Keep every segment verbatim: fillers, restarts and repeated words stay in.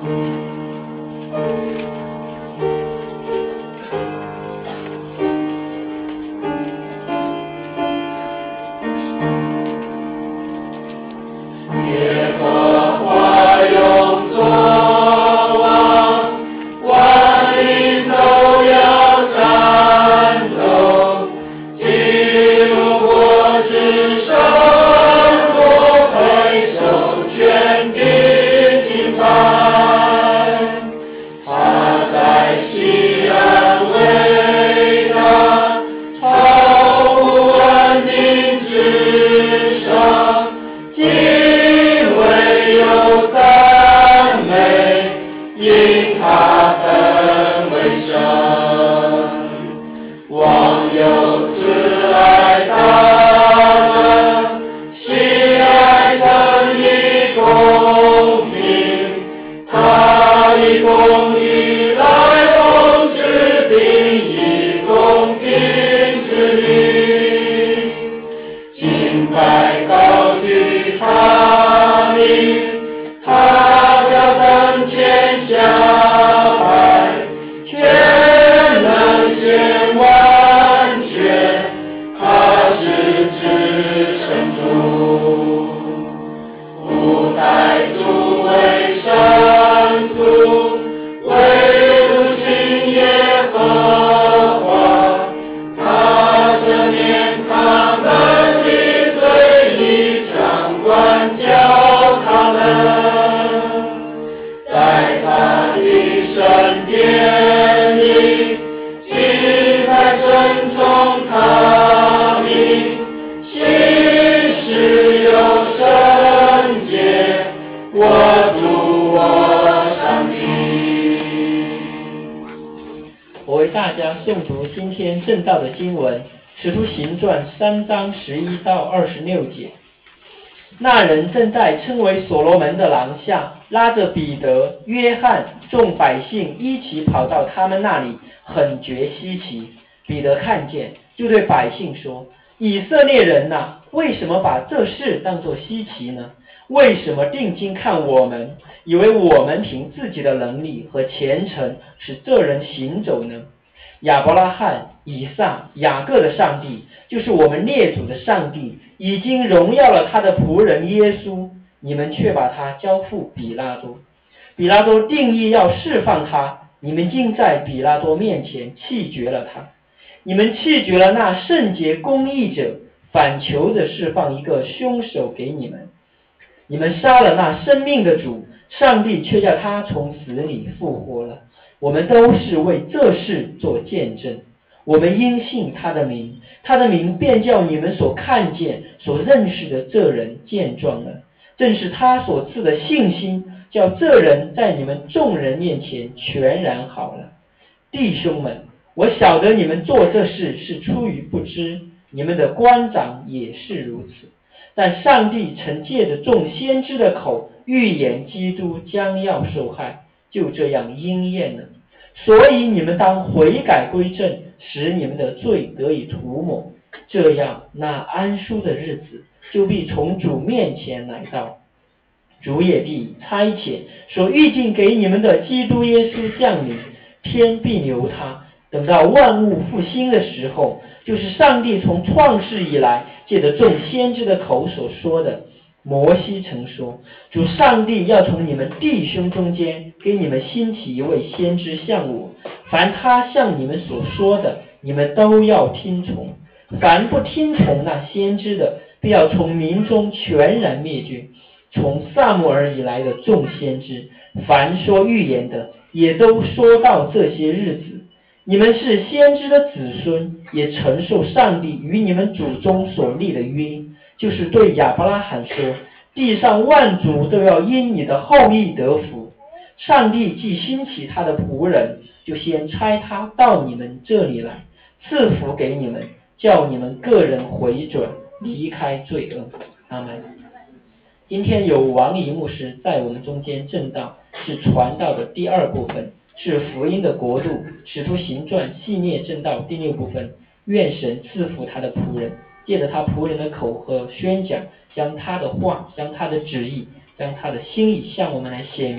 正道的经文，使徒行传三章十一到二十六节。那人正在称为所罗门的廊下，拉着彼得、约翰，众百姓一起跑到他们那里，很觉稀奇。彼得看见，就对百姓说：以色列人哪，为什么把这事当作稀奇呢？为什么定睛看我们，以为我们凭自己的能力和虔诚使这人行走呢？亚伯拉罕、以撒、雅各的上帝，就是我们列祖的上帝，已经荣耀了他的仆人耶稣，你们却把他交付比拉多。比拉多定义要释放他，你们竟在比拉多面前弃绝了他。你们弃绝了那圣洁公义者，反求着释放一个凶手给你们。你们杀了那生命的主，上帝却叫他从死里复活了。我们都是为这事做见证，我们因信他的名，他的名便叫你们所看见、所认识的这人见状了。正是他所赐的信心，叫这人在你们众人面前全然好了。弟兄们，我晓得你们做这事是出于不知，你们的官长也是如此。但上帝曾借着众先知的口预言基督将要受害，就这样应验了。所以你们当悔改归正，使你们的罪得以涂抹，这样那安舒的日子就必从主面前来到。主也必差遣所预定给你们的基督耶稣降临，天必留他，等到万物复兴的时候，就是上帝从创世以来借着众先知的口所说的。摩西曾说，主上帝要从你们弟兄中间给你们兴起一位先知像我，凡他向你们所说的，你们都要听从。凡不听从那先知的，必要从民中全然灭绝。从撒母耳以来的众先知，凡说预言的，也都说到这些日子。你们是先知的子孙，也承受上帝与你们祖宗所立的约，就是对亚伯拉罕说，地上万族都要因你的后裔得福。上帝既兴起他的仆人，就先差他到你们这里来，赐福给你们，叫你们个人回转，离开罪恶。阿们。今天有王仪牧师在我们中间证道，是传道的第二部分，是福音的国度使徒行传系列证道第六部分。愿神赐福他的仆人，借着他仆人的口和宣讲，将他的话，将他的旨意，将他的心意向我们来显明，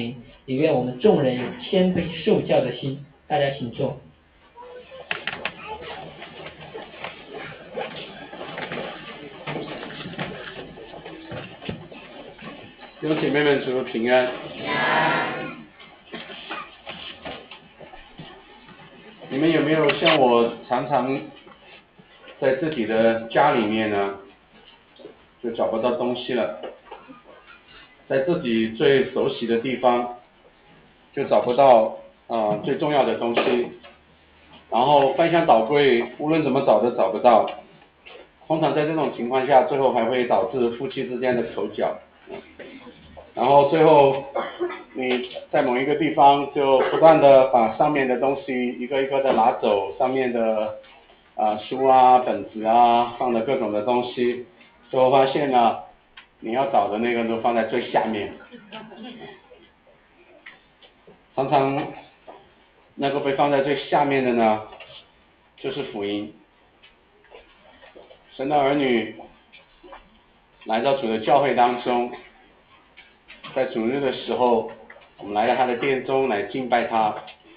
也愿我们众人有谦卑受教的心。大家请坐。 弟兄姐妹们，主平安。你们有没有像我常常在自己的家里面呢，就找不到东西了，在自己最熟悉的地方就找不到啊、呃、最重要的东西，然后翻箱倒柜，无论怎么找都找不到。通常在这种情况下，最后还会导致夫妻之间的口角。然后最后你在某一个地方就不断的把上面的东西一个一个的拿走，上面的啊、呃、书啊本子啊放的各种的东西，最后发现呢，你要找的那个都放在最下面。常常那个被放在最下面的呢，就是福音。神的儿女来到主的教会当中，在主日的时候，我们来到他的殿中来敬拜他。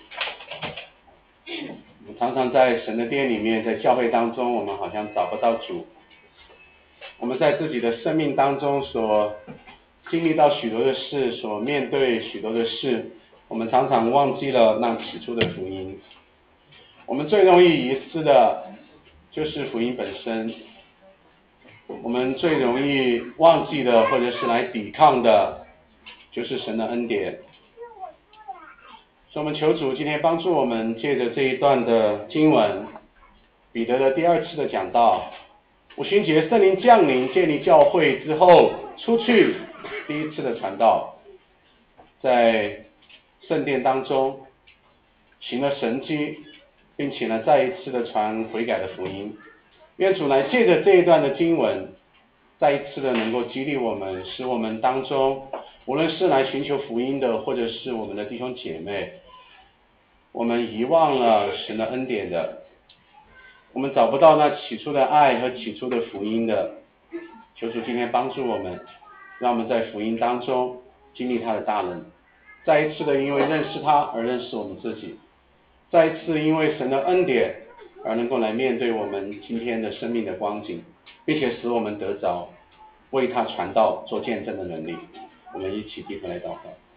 我们常常在神的殿里面，在教会当中，我们好像找不到主。我们在自己的生命当中所经历到许多的事，所面对许多的事，我们常常忘记了那起初的福音。我们最容易遗失的就是福音本身，我们最容易忘记的或者是来抵抗的就是神的恩典。所以我们求主今天帮助我们，借着这一段的经文，彼得的第二次的讲道，五旬节圣灵降临建立教会之后出去第一次的传道，在圣殿当中行了神迹，并且呢再一次的传悔改的福音。愿主来借着这一段的经文，再一次的能够激励我们，使我们当中无论是来寻求福音的，或者是我们的弟兄姐妹，我们遗忘了神的恩典的，我们找不到那起初的爱和起初的福音的，求主今天帮助我们，让我们在福音当中经历他的大能，再一次的因为认识他而认识我们自己，再一次因为神的恩典而能够来面对我们今天的生命的光景，并且使我们得着为他传道做见证的能力。我们一起低头来祷告。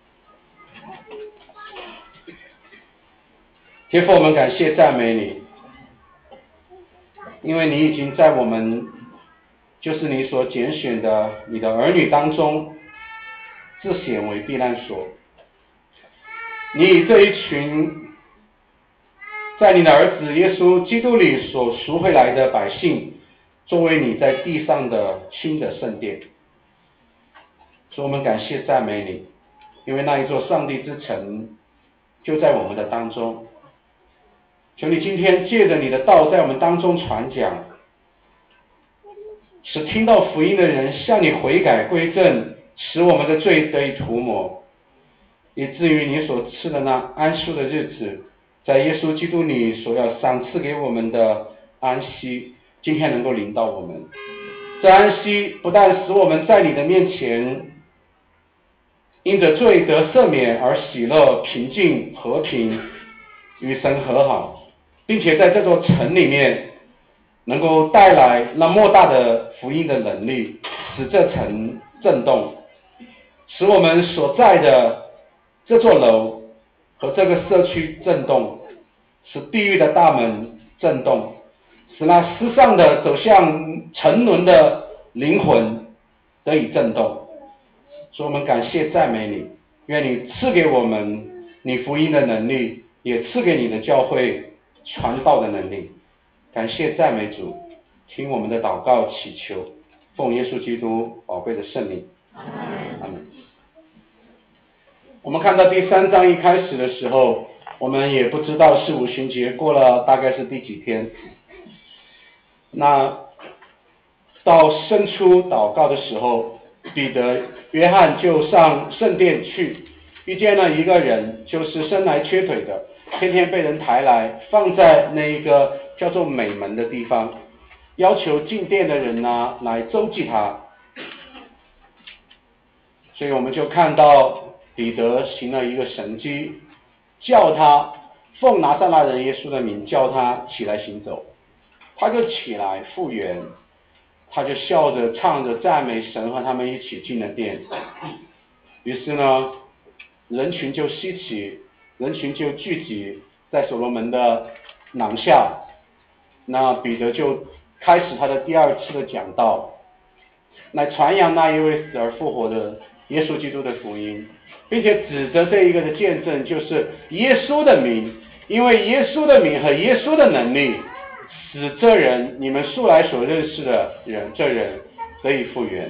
天父，我们感谢赞美你，因为你已经在我们就是你所拣选的你的儿女当中自显为避难所。你以这一群在你的儿子耶稣基督里所赎回来的百姓，作为你在地上的新的圣殿。所以我们感谢赞美你，因为那一座上帝之城就在我们的当中。求你今天借着你的道在我们当中传讲，使听到福音的人向你悔改归正，使我们的罪得以涂抹，以至于你所赐的那安舒的日子，在耶稣基督里所要赏赐给我们的安息，今天能够临到我们。这安息不但使我们在你的面前因着罪得赦免而喜乐、平静、和平，与神和好，并且在这座城里面能够带来那莫大的福音的能力，使这城震动，使我们所在的这座楼和这个社区震动，使地狱的大门震动，使那世上的走向沉沦的灵魂得以震动。所以我们感谢赞美你，愿你赐给我们你福音的能力，也赐给你的教会传道的能力。感谢赞美主，听我们的祷告祈求，奉耶稣基督宝贵的圣名，阿们。我们看到第三章一开始的时候，我们也不知道是五旬节过了大概是第几天，那到申初祷告的时候，彼得、约翰就上圣殿去，遇见了一个人，就是生来缺腿的，天天被人抬来放在那一个叫做美门的地方，要求进殿的人呢来周济他。所以我们就看到彼得行了一个神迹，叫他奉拿撒勒人耶稣的名叫他起来行走，他就起来复原，他就笑着唱着赞美神，和他们一起进了殿。于是呢，人群就稀奇，人群就聚集在所罗门的廊下。那彼得就开始他的第二次的讲道，来传扬那一位死而复活的耶稣基督的福音，并且指着这一个的见证，就是耶稣的名，因为耶稣的名和耶稣的能力，使这人你们素来所认识的人，这人得以复原。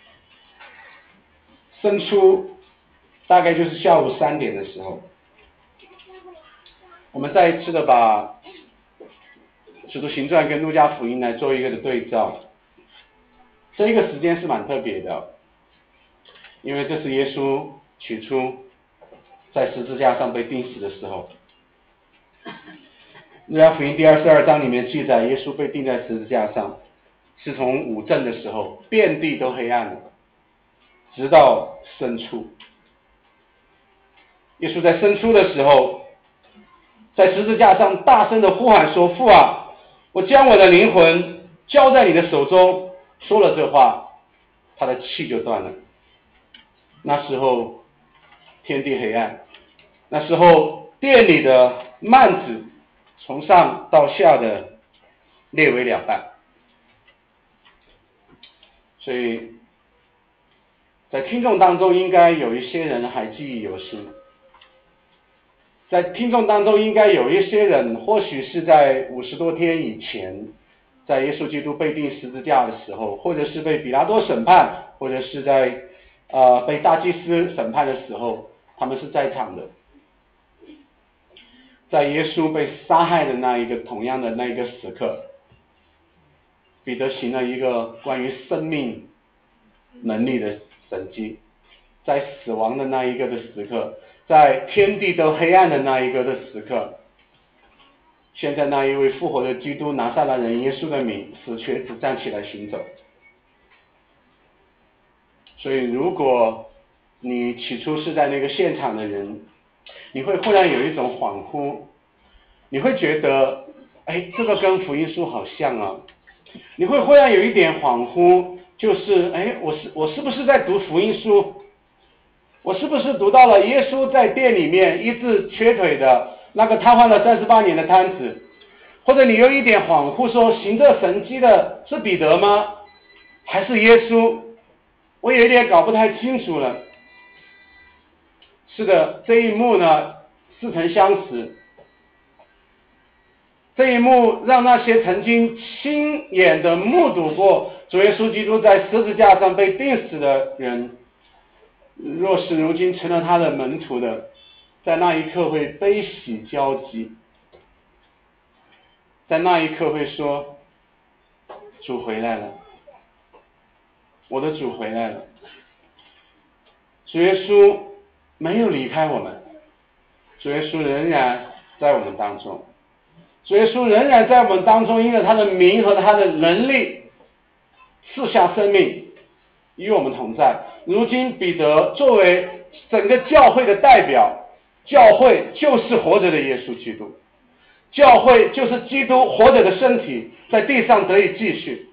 生出大概就是下午三点的时候，我们再一次的把使徒行传跟路加福音来做一个的对照。这一个时间是蛮特别的，因为这是耶稣起初在十字架上被钉死的时候。路加福音第二十二章里面记载，耶稣被钉在十字架上，是从午正的时候，遍地都黑暗了，直到申初。耶稣在申初的时候，在十字架上大声的呼喊说：“父啊，我将我的灵魂交在你的手中。”说了这话，他的气就断了。那时候天地黑暗，那时候殿里的幔子从上到下的裂为两半。所以在听众当中应该有一些人还记忆犹新，在听众当中应该有一些人或许是在五十多天以前，在耶稣基督被钉十字架的时候，或者是被比拉多审判，或者是在呃被大祭司审判的时候，他们是在场的。在耶稣被杀害的那一个同样的那一个时刻，彼得行了一个关于生命能力的神迹。在死亡的那一个的时刻，在天地都黑暗的那一个的时刻，现在那一位复活的基督拿撒勒人耶稣的名，使瘸子站起来行走。所以如果你起初是在那个现场的人，你会忽然有一种恍惚，你会觉得哎，这个跟福音书好像啊，你会忽然有一点恍惚，就是哎，我是我是不是在读福音书？我是不是读到了耶稣在殿里面医治瘸腿的那个瘫痪了三十八年的瘫子？或者你有一点恍惚，说行这神迹的是彼得吗？还是耶稣？我有一点搞不太清楚了。是的，这一幕呢似曾相识。这一幕让那些曾经亲眼的目睹过主耶稣基督在十字架上被钉死的人，若是如今成了他的门徒的，在那一刻会悲喜交集，在那一刻会说：主回来了，我的主回来了。主耶稣没有离开我们，主耶稣仍然在我们当中，主耶稣仍然在我们当中，因为他的名和他的能力赐下生命与我们同在。如今彼得作为整个教会的代表，教会就是活着的耶稣基督，教会就是基督活着的身体，在地上得以继续。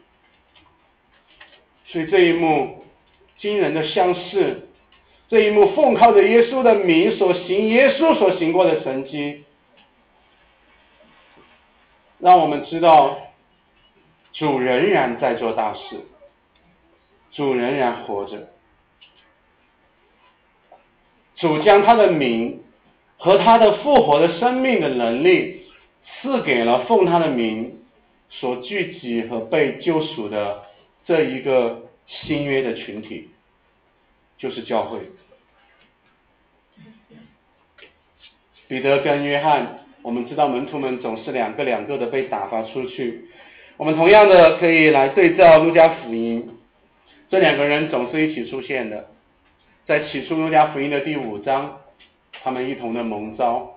所以这一幕惊人的相似，这一幕奉靠着耶稣的名所行耶稣所行过的神迹，让我们知道主仍然在做大事，主仍然活着，主将他的名和他的复活的生命的能力赐给了奉他的名所聚集和被救赎的这一个新约的群体，就是教会。彼得跟约翰，我们知道门徒们总是两个两个的被打发出去，我们同样的可以来对照路加福音，这两个人总是一起出现的。在起初路加福音的第五章，他们一同的蒙召，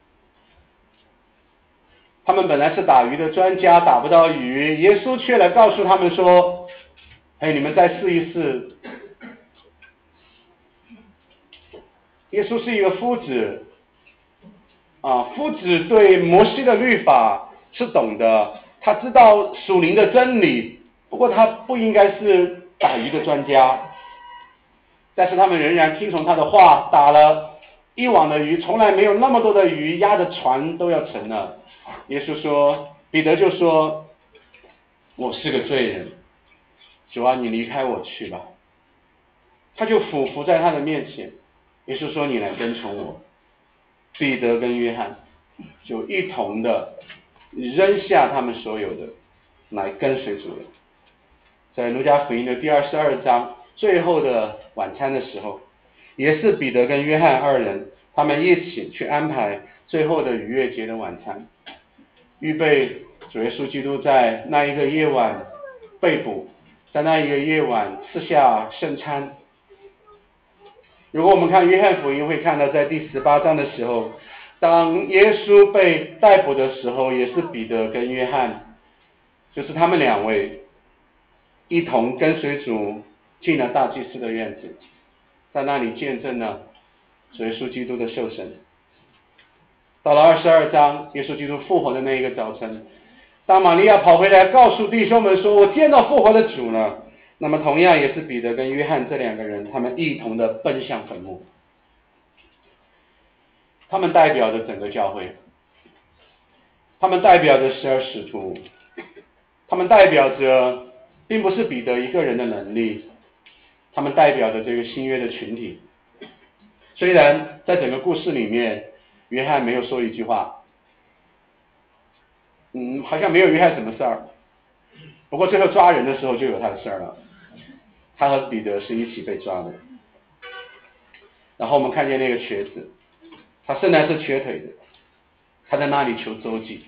他们本来是打鱼的专家，打不到鱼，耶稣却来告诉他们说：哎，你们再试一试。 耶稣是一个夫子啊，夫子对摩西的律法是懂的，他知道属灵的真理，不过他不应该是打鱼的专家。但是他们仍然听从他的话，打了一网的鱼，从来没有那么多的鱼，压的船都要沉了。耶稣说，彼得就说，我是个罪人，主啊，你离开我去吧。他就俯伏在他的面前，耶稣说，你来跟从我。彼得跟约翰就一同的扔下他们所有的，来跟随主了。在路加福音的第二十二章最后的晚餐的时候，也是彼得跟约翰二人，他们一起去安排最后的逾越节的晚餐，预备主耶稣基督在那一个夜晚被捕，在那一个夜晚吃下圣餐。如果我们看约翰福音，会看到在第十八章的时候，当耶稣被逮捕的时候，也是彼得跟约翰，就是他们两位一同跟随主进了大祭司的院子，在那里见证了主耶稣基督的受审。到了二十二章，耶稣基督复活的那一个早晨，当玛利亚跑回来告诉弟兄们说，我见到复活的主了，那么同样也是彼得跟约翰这两个人，他们一同的奔向坟墓。他们代表着整个教会，他们代表着十二使徒，他们代表着并不是彼得一个人的能力，他们代表着这个新约的群体。虽然在整个故事里面，约翰没有说一句话，嗯，好像没有约翰什么事儿，不过最后抓人的时候就有他的事儿了，他和彼得是一起被抓的。然后我们看见那个瘸子，他生来是瘸腿的，他在那里求周济，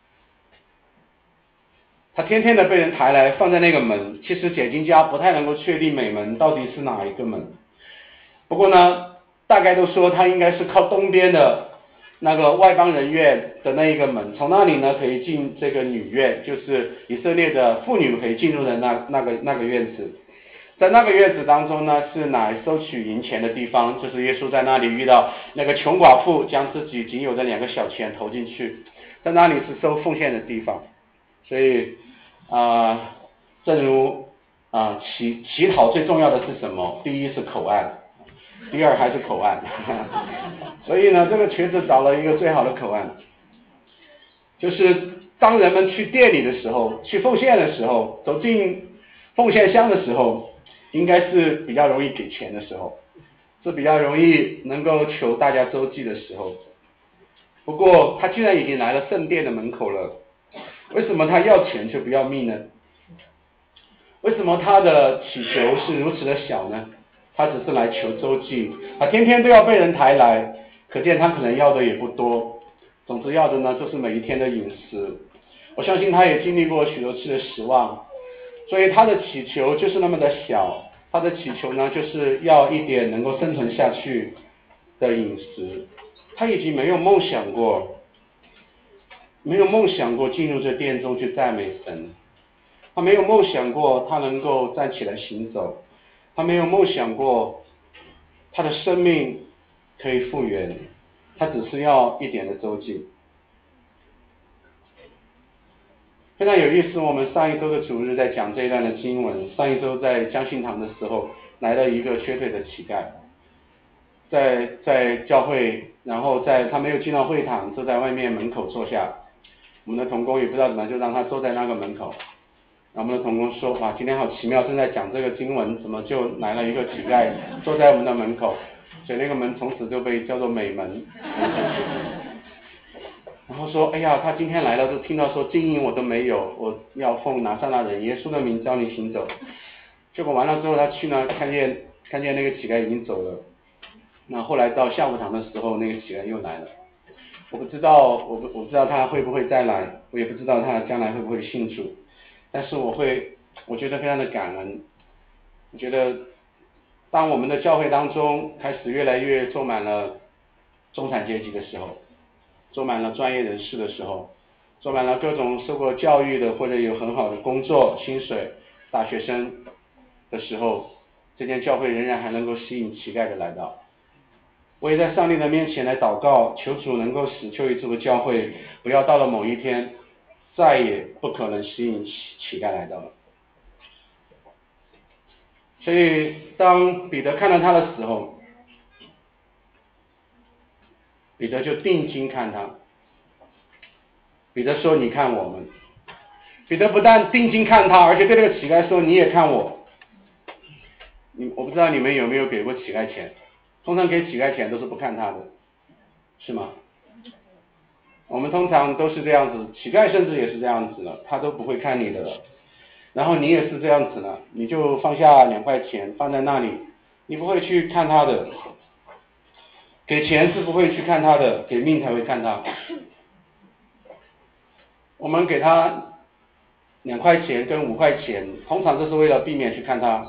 他天天的被人抬来放在那个门，其实解经家不太能够确定每门到底是哪一个门，不过呢，大概都说他应该是靠东边的那个外邦人院的那一个门，从那里呢可以进这个女院，就是以色列的妇女可以进入的那那个那个院子。在那个院子当中呢，是拿来收取银钱的地方，就是耶稣在那里遇到那个穷寡妇，将自己仅有的两个小钱投进去，在那里是收奉献的地方。所以啊、呃，正如啊、呃、乞乞讨最重要的是什么？第一是口岸，第二还是口岸。所以呢，这个瘸子找了一个最好的口岸，就是当人们去店里的时候，去奉献的时候，走进奉献箱的时候，应该是比较容易给钱的时候，是比较容易能够求大家周济的时候。不过他既然已经来了圣殿的门口了，为什么他要钱却不要命呢？为什么他的祈求是如此的小呢？他只是来求周济，他天天都要被人抬来，可见他可能要的也不多，总之要的呢就是每一天的饮食。我相信他也经历过许多次的失望，所以他的祈求就是那么的小，他的祈求呢就是要一点能够生存下去的饮食。他已经没有梦想过没有梦想过进入这殿中去赞美神，他没有梦想过他能够站起来行走，他没有梦想过他的生命可以复原，他只是要一点的周济。非常有意思，我们上一周的主日在讲这一段的经文，上一周在江信堂的时候来了一个瘸腿的乞丐，在在教会，然后在他没有进到会堂，就在外面门口坐下，我们的同工也不知道怎么就让他坐在那个门口，然后我们的同工说，哇，今天好奇妙，正在讲这个经文，怎么就来了一个乞丐坐在我们的门口，所以那个门从此就被叫做美门。然后说，哎呀，他今天来了，就听到说金银我都没有，我要奉拿撒勒人耶稣的名召你行走。结果完了之后，他去呢，看见看见那个乞丐已经走了。那后来到下午堂的时候，那个乞丐又来了。我不知道，我不我不知道他会不会再来，我也不知道他将来会不会信主。但是我会，我觉得非常的感恩。我觉得，当我们的教会当中开始越来越坐满了中产阶级的时候，坐满了专业人士的时候，坐满了各种受过教育的或者有很好的工作薪水大学生的时候，这间教会仍然还能够吸引乞丐的来到。 我也在上帝的面前来祷告，求主能够使秋雨这个教会不要到了某一天再也不可能吸引乞丐来到了。所以当彼得看到他的时候，彼得就定睛看他。彼得说：“你看我们。”彼得不但定睛看他，而且对这个乞丐说：“你也看我。”你我不知道你们有没有给过乞丐钱，通常给乞丐钱都是不看他的，是吗？我们通常都是这样子，乞丐甚至也是这样子的，他都不会看你的了。然后你也是这样子的，你就放下两块钱放在那里，你不会去看他的。给钱是不会去看他的，给命才会看他。我们给他两块钱跟五块钱，通常都是为了避免去看他，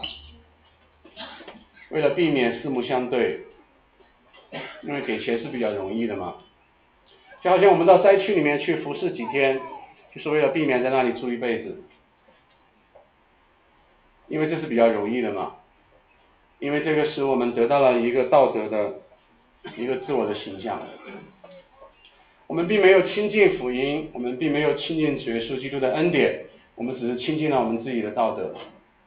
为了避免四目相对，因为给钱是比较容易的嘛。就好像我们到灾区里面去服侍几天，就是为了避免在那里住一辈子，因为这是比较容易的嘛。因为这个使我们得到了一个道德的一个自我的形象。我们并没有亲近福音，我们并没有亲近主耶稣基督的恩典，我们只是亲近了我们自己的道德。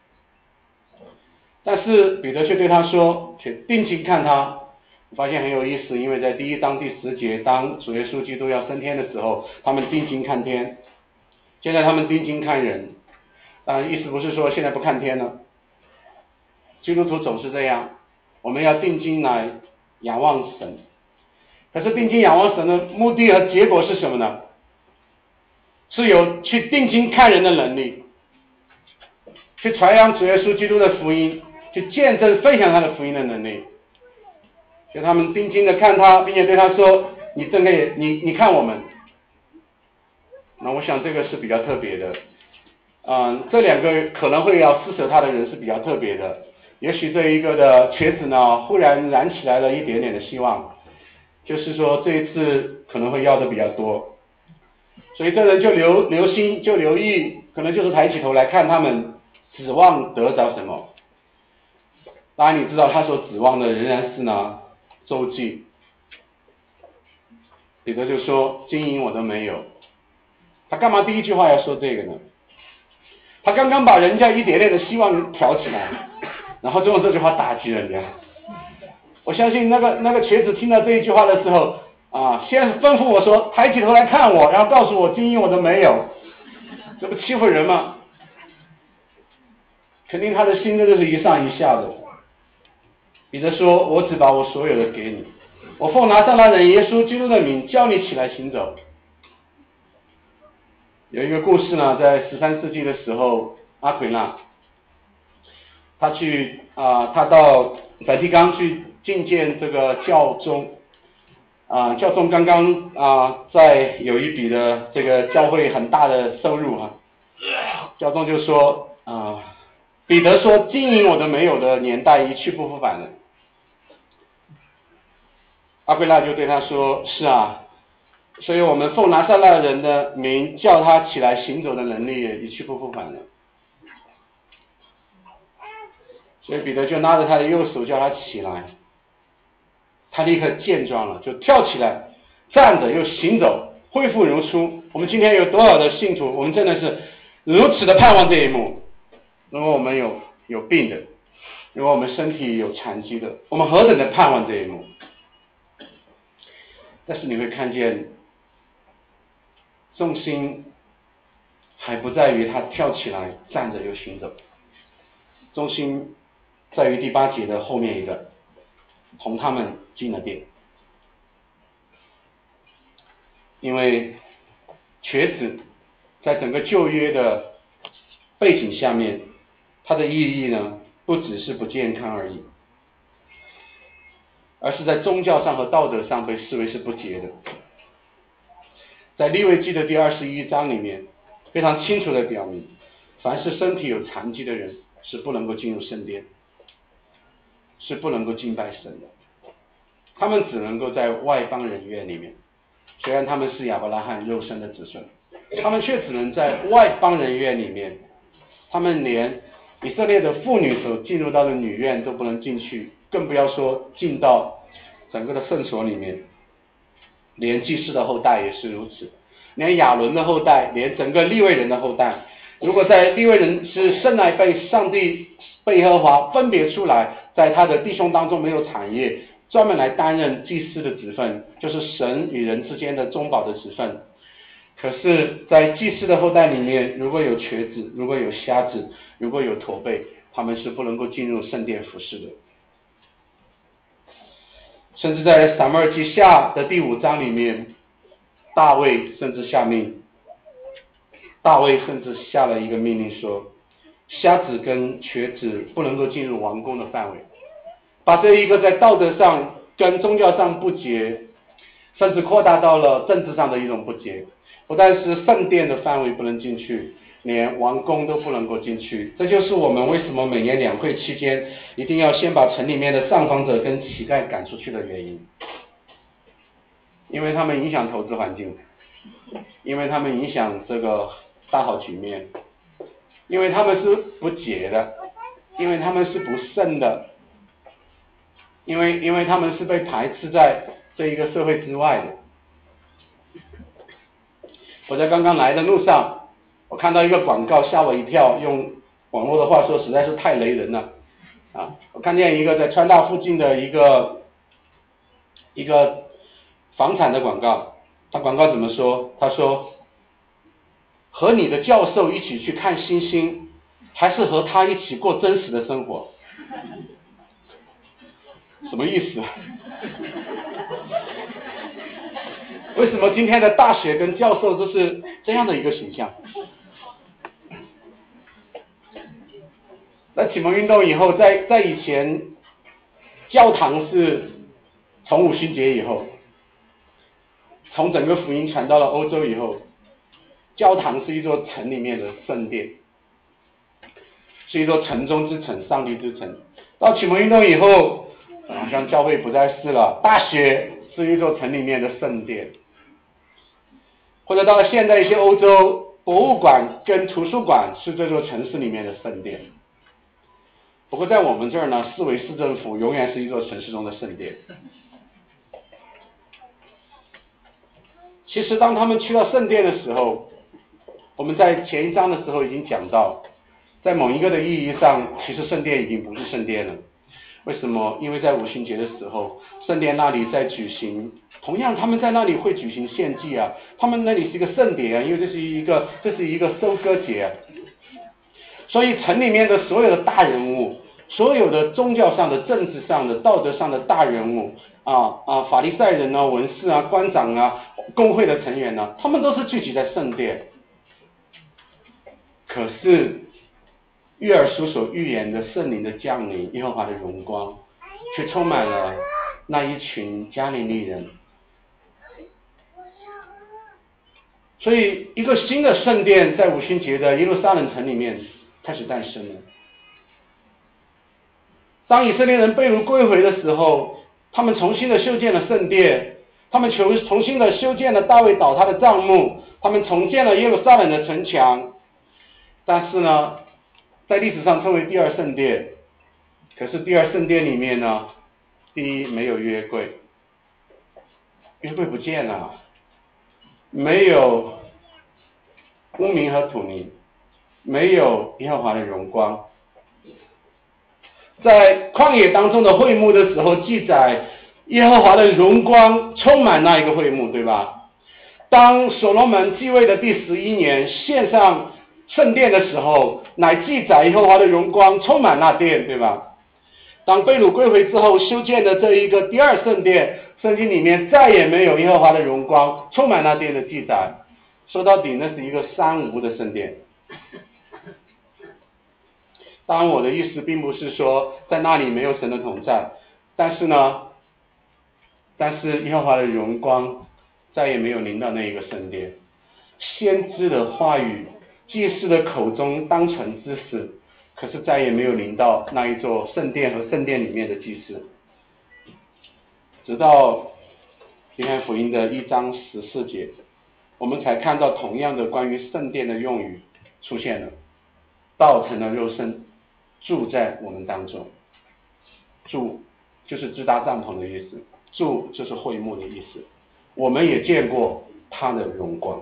但是彼得却对他说，却定睛看他。我发现很有意思，因为在第一章第十节，当主耶稣基督要升天的时候，他们定睛看天，现在他们定睛看人。当然意思不是说现在不看天了，基督徒总是这样，我们要定睛来仰望神。可是定睛仰望神的目的和结果是什么呢？是有去定睛看人的能力，去传扬主耶稣基督的福音，去见证分享他的福音的能力。所以他们定睛的看他，并且对他说：“你睁开眼，你你看我们。”那我想这个是比较特别的。嗯，这两个可能会要施舍他的人是比较特别的。也许这一个的瘸子呢，忽然燃起来了一点点的希望，就是说这一次可能会要的比较多，所以这人就留留心，就留意，可能就是抬起头来看他们，指望得着什么。当然你知道他所指望的仍然是呢周济。彼得就说：“金银我都没有。”他干嘛第一句话要说这个呢？他刚刚把人家一点点的希望挑起来，然后就用这句话打击人家。我相信那个那个瘸子听到这一句话的时候啊，先吩咐我说抬起头来看我，然后告诉我金银我都没有，这不欺负人吗？肯定他的心真的是一上一下的。彼得说：“我只把我所有的给你，我奉拿撒勒人耶稣基督的名叫你起来行走。”有一个故事呢，在十三世纪的时候，阿奎那他去啊、呃，他到梵蒂冈去觐见这个教宗啊、呃，教宗刚刚啊、呃，在有一笔的这个教会很大的收入啊，教宗就说啊、呃，彼得说金银我都没有的年代一去不复返了。阿奎那就对他说：“是啊。”所以我们奉拿撒勒人的名叫他起来行走的能力也一去不复返了。所以彼得就拉着他的右手叫他起来，他立刻健壮了，就跳起来，站着又行走，恢复如初。我们今天有多少的信徒，我们真的是如此的盼望这一幕。如果我们有有病的，如果我们身体有残疾的，我们何等的盼望这一幕。但是你会看见重心还不在于他跳起来站着又行走，重心在于第八节的后面一个，同他们进了殿。因为瘸子在整个旧约的背景下面，它的意义呢不只是不健康而已，而是在宗教上和道德上被视为是不洁的。在利未记的第二十一章里面非常清楚的表明，凡是身体有残疾的人是不能够进入圣殿，是不能够敬拜神的，他们只能够在外邦人院里面。虽然他们是亚伯拉罕肉身的子孙，他们却只能在外邦人院里面，他们连以色列的妇女所进入到的女院都不能进去，更不要说进到整个的圣所里面，连祭司的后代也是如此，连亚伦的后代，连整个利未人的后代，如果在利未人是生来被上帝被耶和华分别出来，在他的弟兄当中没有产业，专门来担任祭司的职分，就是神与人之间的中保的职分。可是在祭司的后代里面，如果有瘸子，如果有瞎子，如果有驼背，他们是不能够进入圣殿服侍的。甚至在撒母耳记下的第五章里面，大卫甚至下命大卫甚至下了一个命令说，瞎子跟瘸子不能够进入王宫的范围，把这一个在道德上跟宗教上不洁，甚至扩大到了政治上的一种不洁，不但是圣殿的范围不能进去，连王宫都不能够进去。这就是我们为什么每年两会期间一定要先把城里面的上访者跟乞丐赶出去的原因，因为他们影响投资环境，因为他们影响这个大好局面，因为他们是不洁的，因为他们是不圣的，因为因为他们是被排斥在这一个社会之外的。我在刚刚来的路上，我看到一个广告吓我一跳，用网络的话说实在是太雷人了啊！我看见一个在川大附近的一个一个房产的广告，他广告怎么说？他说，和你的教授一起去看星星，还是和他一起过真实的生活？什么意思？为什么今天的大学跟教授都是这样的一个形象？那启蒙运动以后，在在以前，教堂是从五旬节以后，从整个福音传到了欧洲以后，教堂是一座城里面的圣殿，是一座城中之城，上帝之城。到启蒙运动以后，好像教会不再是了，大学是一座城里面的圣殿。或者到了现在一些欧洲，博物馆跟图书馆是这座城市里面的圣殿。不过在我们这儿呢，市委市政府永远是一座城市中的圣殿。其实当他们去到圣殿的时候，我们在前一章的时候已经讲到，在某一个的意义上，其实圣殿已经不是圣殿了。为什么？因为在五旬节的时候，圣殿那里在举行，同样他们在那里会举行献祭啊，他们那里是一个圣典啊，因为这是一个这是一个收割节啊。所以城里面的所有的大人物，所有的宗教上的、政治上的、道德上的大人物啊啊，法利赛人啊、文士啊、官长啊、公会的成员啊，他们都是聚集在圣殿。可是约珥书所预言的圣灵的降临，耶和华的荣光，却充满了那一群加利利人。所以一个新的圣殿在五旬节的耶路撒冷城里面开始诞生了。当以色列人被掳归回的时候，他们重新的修建了圣殿，他们求重新的修建了大卫倒塌的帐幕，他们重建了耶路撒冷的城墙。但是呢，在历史上称为第二圣殿，可是第二圣殿里面呢，第一没有约柜，约柜不见了，没有污名和土泥，没有耶和华的荣光。在旷野当中的会幕的时候记载，耶和华的荣光充满那一个会幕，对吧？当所罗门继位的第十一年献上圣殿的时候，乃记载耶和华的荣光充满那殿，对吧？当被掳归回之后修建的这一个第二圣殿，圣经里面再也没有耶和华的荣光充满那殿的记载。说到底，那是一个三无的圣殿。当然我的意思并不是说在那里没有神的同在，但是呢，但是耶和华的荣光再也没有临到那一个圣殿。先知的话语，祭司的口中当成之事，可是再也没有临到那一座圣殿和圣殿里面的祭司。直到约翰福音的一章十四节，我们才看到同样的关于圣殿的用语出现了，道成了肉身，住在我们当中。住就是支搭帐篷的意思， 主就是会幕的意思，我们也见过他的荣光。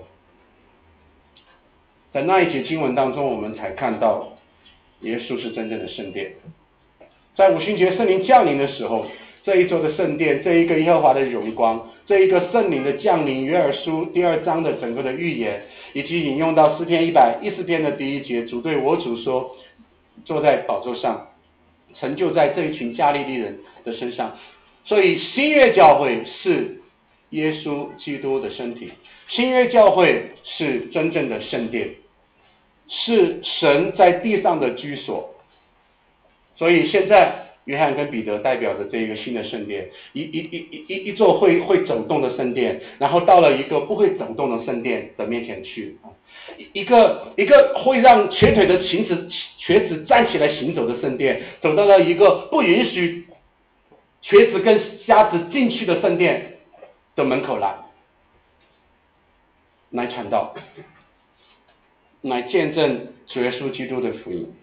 在那一节经文当中，我们才看到耶稣是真正的圣殿。在五旬节圣灵降临的时候，这一周的圣殿，这一个耶和华的荣光，这一个圣灵的降临，约珥书第二章的整个的预言，以及引用到诗篇一百一十篇的第一节，主对我主说，坐在宝座上，成就在这一群加利利人的身上。所以新约教会是耶稣基督的身体，新约教会是真正的圣殿，是神在地上的居所。所以现在约翰跟彼得代表着这一个新的圣殿，一一一一一座会会走动的圣殿，然后到了一个不会走动的圣殿的面前去，一个一个会让瘸腿的行子瘸子站起来行走的圣殿，走到了一个不允许瘸子跟瞎子进去的圣殿的门口来，来传道，来见证主耶稣基督的福音。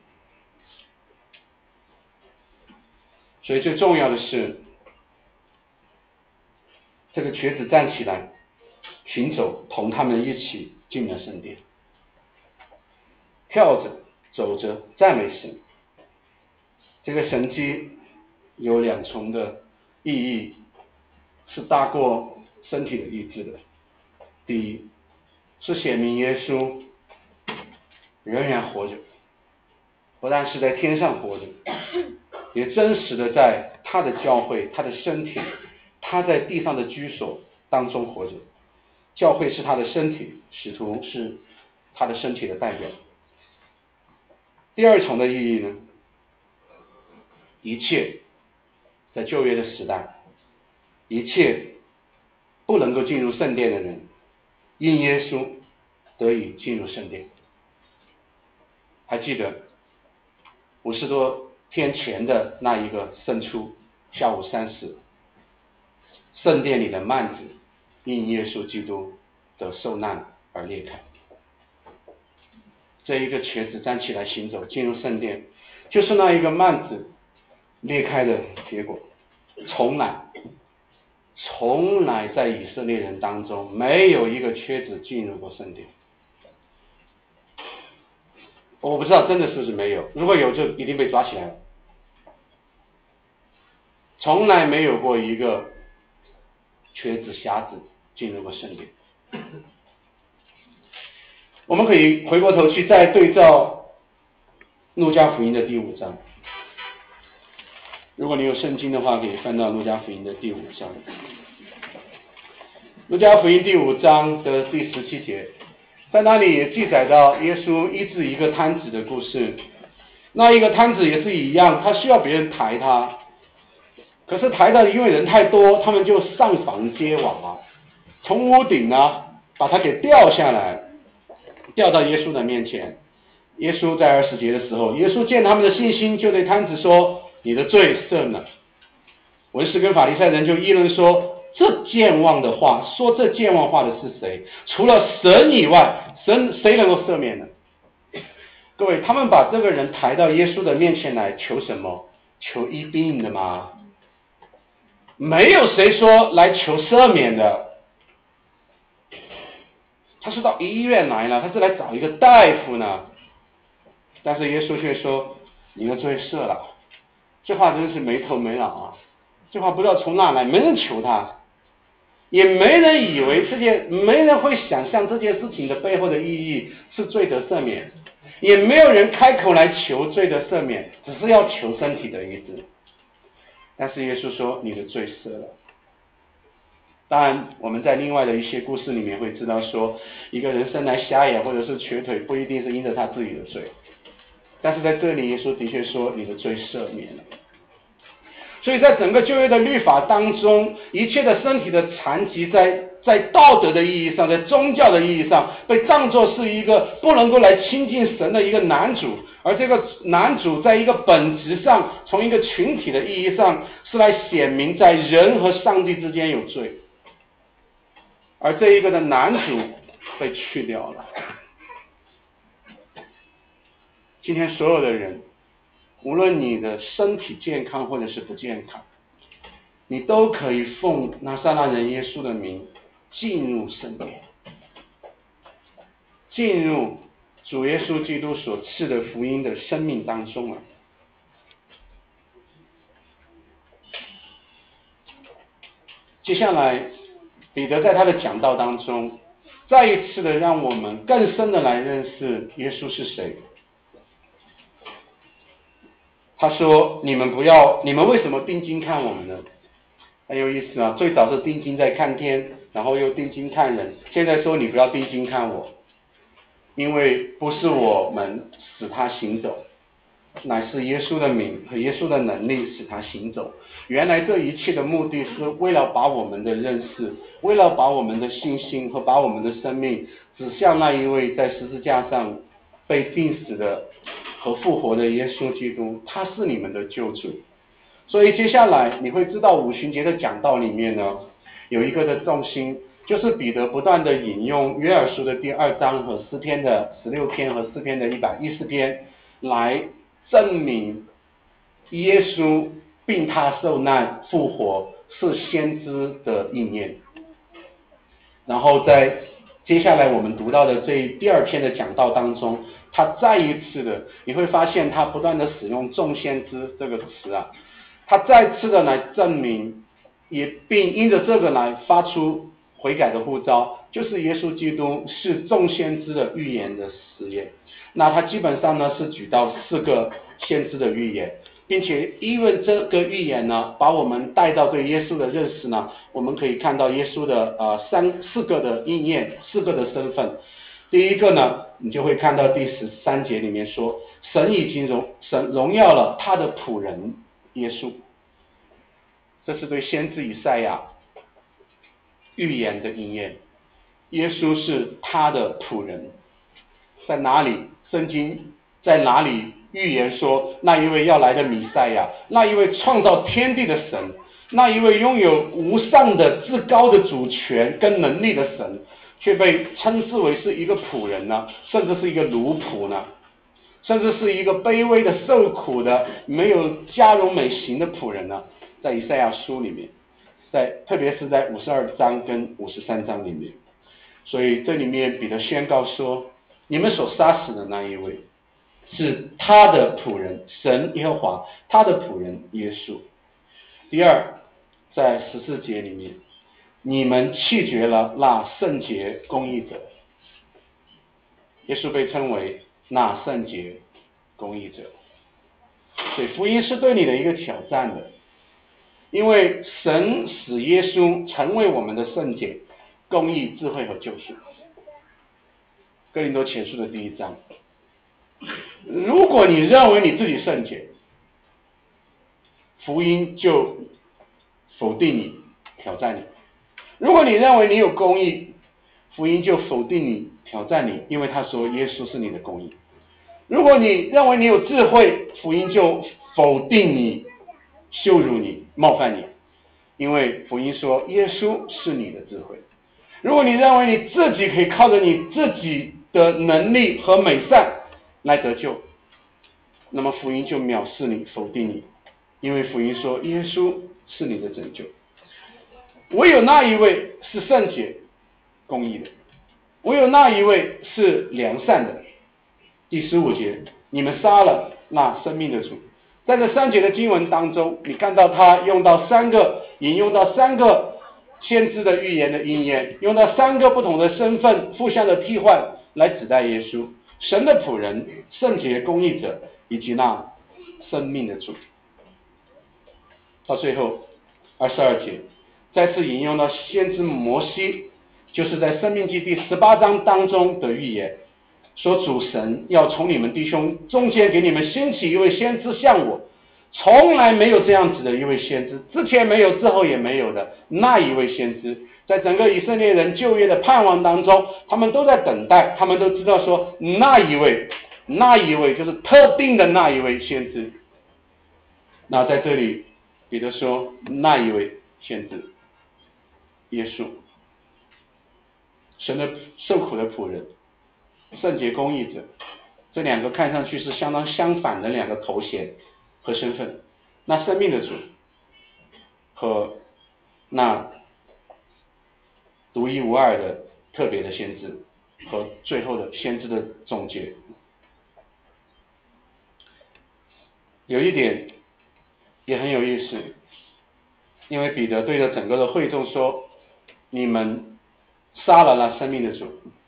所以最重要的是，这个瘸子站起来行走，同他们一起进了圣殿，跳着走着赞美神。这个神迹有两重的意义，是大过身体的医治的。第一，是显明耶稣仍然活着，不但是在天上活着，也真实的在他的教会，他的身体，他在地上的居所当中活着。教会是他的身体，使徒是他的身体的代表。第二重的意义呢，一切在旧约的时代，一切不能够进入圣殿的人，因耶稣得以进入圣殿。还记得五十多天前的那一个圣初下午三时，圣殿里的幔子因耶稣基督的受难而裂开。这一个瘸子站起来行走进入圣殿，就是那一个幔子裂开的结果。从来从来在以色列人当中没有一个瘸子进入过圣殿。我不知道真的是不是没有，如果有就一定被抓起来了。从来没有过一个瘸子瞎子进入过圣殿。我们可以回过头去再对照路加福音的第五章，如果你有圣经的话，可以翻到路加福音的第五章。路加福音第五章的第十七节，在那里也记载到耶稣医治一个瘫子的故事。那一个瘫子也是一样，他需要别人抬他，可是抬的因为人太多，他们就上房揭瓦，从屋顶呢把他给吊下来，吊到耶稣的面前。耶稣在二十节的时候，耶稣见他们的信心，就对瘫子说，你的罪赦了。文士跟法利赛人就议论说，这健忘的话，说这健忘话的是谁？除了神以外，神谁能够赦免呢？各位，他们把这个人抬到耶稣的面前来，求什么？求医病的吗？没有谁说来求赦免的。他是到医院来了，他是来找一个大夫呢。但是耶稣却说，你的罪赦了。这话真是没头没脑啊！这话不知道从哪来，没人求他，也没人以为这件，没人会想象这件事情的背后的意义是罪得赦免，也没有人开口来求罪的赦免，只是要求身体的医治。但是耶稣说，你的罪赦了。当然我们在另外的一些故事里面会知道说，一个人生来瞎眼或者是瘸腿，不一定是因着他自己的罪，但是在这里耶稣的确说，你的罪赦免了。所以在整个旧约的律法当中，一切的身体的残疾在在道德的意义上，在宗教的意义上，被当作是一个不能够来亲近神的一个男主，而这个男主在一个本质上，从一个群体的意义上，是来显明在人和上帝之间有罪，而这一个的男主被去掉了。今天所有的人，无论你的身体健康或者是不健康， 你都可以奉拿撒勒人耶稣的名进入圣殿，进入主耶稣基督所赐的福音的生命当中了。接下来彼得在他的讲道当中再一次的让我们更深的来认识耶稣是谁。他说，你们不要，你们为什么定睛看我们呢？很有意思啊，最早是定睛在看天，然后又定睛看人，现在说你不要定睛看我，因为不是我们使他行走，乃是耶稣的名和耶稣的能力使他行走。原来这一切的目的是为了把我们的认识，为了把我们的信心和把我们的生命指向那一位在十字架上被钉死的和复活的耶稣基督，他是你们的救主。所以接下来你会知道五旬节的讲道里面呢，有一个的重心，就是彼得不断的引用约珥书的第二章和诗篇的十六篇和诗篇的一百一十篇，来证明耶稣并他受难复活是先知的应验。然后在接下来我们读到的这第二篇的讲道当中，他再一次的你会发现他不断的使用众先知这个词啊，他再次的来证明，也并因着这个来发出悔改的呼召，就是耶稣基督是众先知的预言的实验。那他基本上呢是举到四个先知的预言，并且因为这个预言呢，把我们带到对耶稣的认识呢，我们可以看到耶稣的呃三四个的应验，四个的身份。第一个呢，你就会看到第十三节里面说，神已经荣神荣耀了他的仆人耶稣，这是对先知以赛亚预言的应验。耶稣是他的仆人，在哪里？圣经在哪里预言说那一位要来的弥赛亚，那一位创造天地的神，那一位拥有无上的至高的主权跟能力的神，却被称之为是一个仆人呢，甚至是一个奴仆呢，甚至是一个卑微的受苦的没有佳容美行的仆人呢，在以赛亚书里面，在特别是在五十二章跟五十三章里面。所以这里面彼得宣告说，你们所杀死的那一位是他的仆人神耶和华，他的仆人耶稣。第二，在十四节里面，你们弃绝了那圣洁公义者，耶稣被称为那圣洁公义者。所以福音是对你的一个挑战的，因为神使耶稣成为我们的圣洁、公义、智慧和救赎。哥林多前书的第一章，如果你认为你自己圣洁，福音就否定你、挑战你；如果你认为你有公义，福音就否定你、挑战你，因为他说耶稣是你的公义；如果你认为你有智慧，福音就否定你、羞辱你、冒犯你，因为福音说耶稣是你的智慧。如果你认为你自己可以靠着你自己的能力和美善来得救，那么福音就藐视你、否定你，因为福音说耶稣是你的拯救。唯有那一位是圣洁公义的，唯有那一位是良善的。第十五节，你们杀了那生命的主。在这三节的经文当中，你看到他用到三个引用到三个先知的预言的应验，用到三个不同的身份互相的替换来指代耶稣，神的仆人、圣洁公义者以及那生命的主。到最后二十二节再次引用到先知摩西，就是在申命记第十八章当中的预言，说主神要从你们弟兄中间给你们兴起一位先知像我，从来没有这样子的一位先知，之前没有，之后也没有的那一位先知。在整个以色列人旧约的盼望当中，他们都在等待，他们都知道说那一位那一位就是特定的那一位先知。那在这里彼得说那一位先知耶稣，神的受苦的仆人、圣洁公义者，这两个看上去是相当相反的两个头衔和身份。那生命的主和那独一无二的特别的先知和最后的先知的总结。有一点也很有意思，因为彼得对着整个的会众说，你们杀了那生命的主。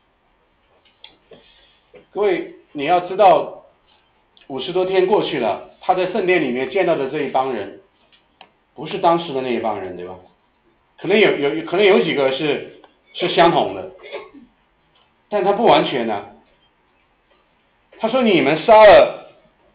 各位，你要知道五十多天过去了，他在圣殿里面见到的这一帮人不是当时的那一帮人，对吧？可能有有可能有几个是是相同的，但他不完全呢、啊。他说你们杀了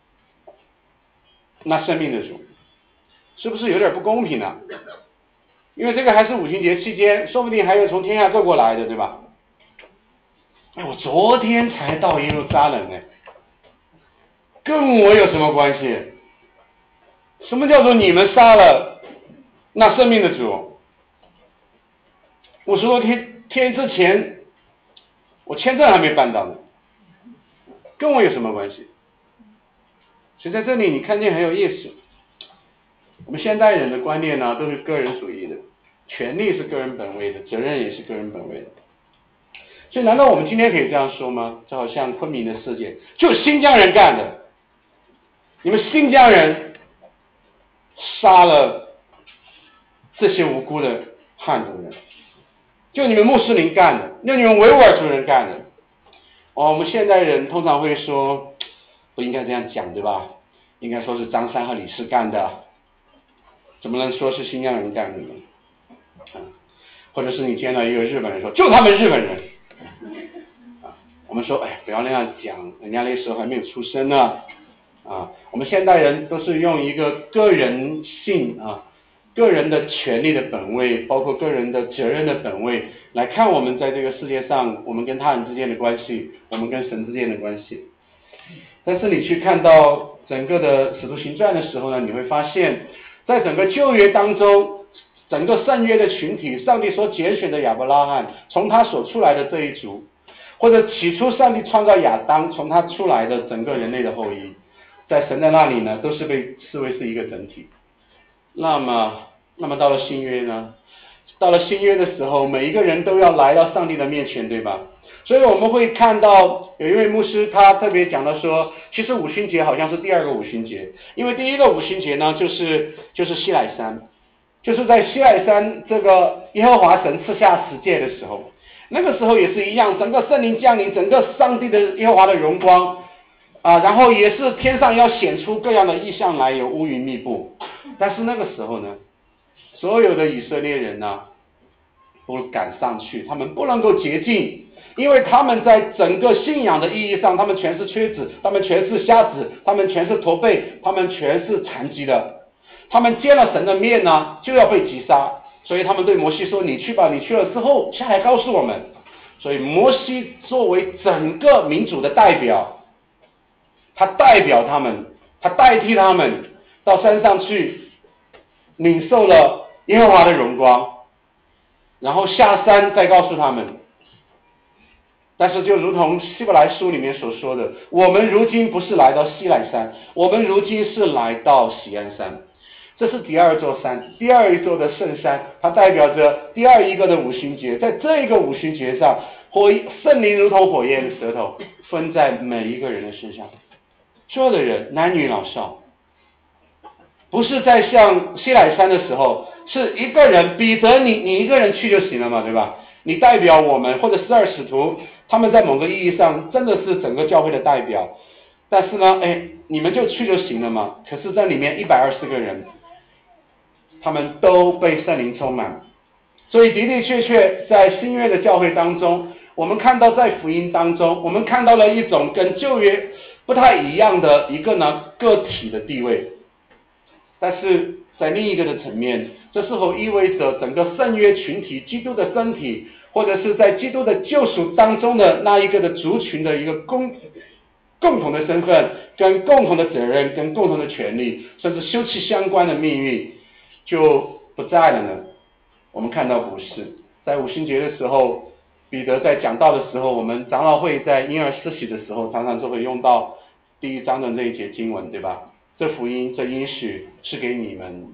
那生命的主，是不是有点不公平呢、啊？因为这个还是五旬节期间，说不定还有从天下各国来的，对吧？哎，我昨天才到耶路撒冷呢，跟我有什么关系？什么叫做你们杀了那生命的主？五十多天天之前，我签证还没办到呢，跟我有什么关系？所以在这里你看见很有意思，我们现代人的观念呢都是个人主义的，权利是个人本位的，责任也是个人本位的。所以难道我们今天可以这样说吗？就好像昆明的事件，就是新疆人干的，你们新疆人杀了这些无辜的汉族人，就你们穆斯林干的，就你们维吾尔族人干的。哦，我们现代人通常会说不应该这样讲，对吧？应该说是张三和李四干的，怎么能说是新疆人干的呢？啊，或者是你见到一个日本人说就他们日本人啊，我们说哎不要那样讲，人家那时候还没有出生呢啊。我们现代人都是用一个个人性啊，个人的权利的本位，包括个人的责任的本位来看我们在这个世界上，我们跟他人之间的关系，我们跟神之间的关系。但是你去看到整个的使徒行传的时候呢，你会发现在整个旧约当中，整个圣约的群体，上帝所拣选的亚伯拉罕，从他所出来的这一族，或者起初上帝创造亚当，从他出来的整个人类的后裔，在神的那里呢，都是被视为是一个整体。那么那么到了新约呢，到了新约的时候，每一个人都要来到上帝的面前，对吧？所以我们会看到有一位牧师他特别讲到说，其实五旬节好像是第二个五旬节，因为第一个五旬节呢就是就是西乃山，就是在西乃山这个耶和华神赐下十诫的时候，那个时候也是一样，整个圣灵降临，整个上帝的耶和华的荣光啊，然后也是天上要显出各样的异象来，有乌云密布。但是那个时候呢，所有的以色列人呢不敢上去，他们不能够洁净，因为他们在整个信仰的意义上，他们全是瘸子，他们全是瞎子，他们全是驼背，他们全是残疾的，他们见了神的面呢就要被击杀。所以他们对摩西说，你去吧，你去了之后下来告诉我们。所以摩西作为整个民族的代表，他代表他们，他代替他们到山上去领受了耶和华的荣光，然后下山再告诉他们。但是就如同希伯来书里面所说的，我们如今不是来到西乃山，我们如今是来到锡安山。这是第二座山，第二一座的圣山，它代表着第二一个的五旬节。在这个五旬节上，火圣灵如同火焰的舌头分在每一个人的身上，所有的人男女老少，不是在像西乃山的时候是一个人，彼得你你一个人去就行了嘛，对吧？你代表我们，或者十二使徒，他们在某个意义上真的是整个教会的代表，但是呢，哎，你们就去就行了嘛。可是在里面一百二十个人，他们都被圣灵充满。所以的的确确在新约的教会当中，我们看到在福音当中，我们看到了一种跟旧约不太一样的一个呢个体的地位。但是在另一个的层面，这是否意味着整个圣约群体，基督的身体，或者是在基督的救赎当中的那一个的族群的一个共共同的身份，跟共同的责任，跟共同的权利，甚至休戚相关的命运就不在了呢？我们看到不是。在五旬节的时候，彼得在讲道的时候，我们长老会在婴儿施洗的时候常常就会用到第一章的那一节经文，对吧？这福音这应许是给你们，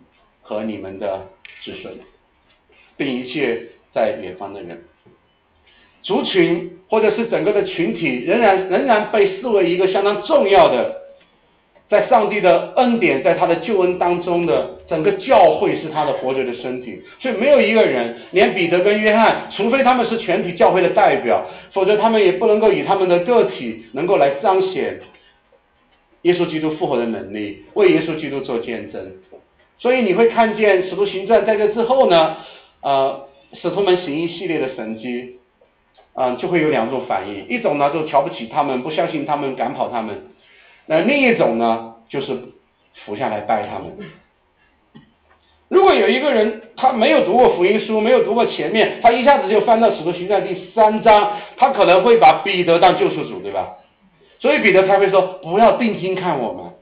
和你们的子孙，并一切在远方的人。族群或者是整个的群体仍然仍然被视为一个相当重要的，在上帝的恩典，在他的救恩当中的整个教会是他的活着的身体。所以没有一个人，连彼得跟约翰，除非他们是全体教会的代表，否则他们也不能够以他们的个体能够来彰显耶稣基督复活的能力，为耶稣基督做见证。所以你会看见使徒行传在这之后呢，呃，使徒们行一系列的神迹，嗯、呃，就会有两种反应，一种呢就瞧不起他们，不相信他们，赶跑他们；那另一种呢就是俯下来拜他们。如果有一个人他没有读过福音书，没有读过前面，他一下子就翻到使徒行传第三章，他可能会把彼得当救赎主，对吧？所以彼得才会说不要定睛看我们。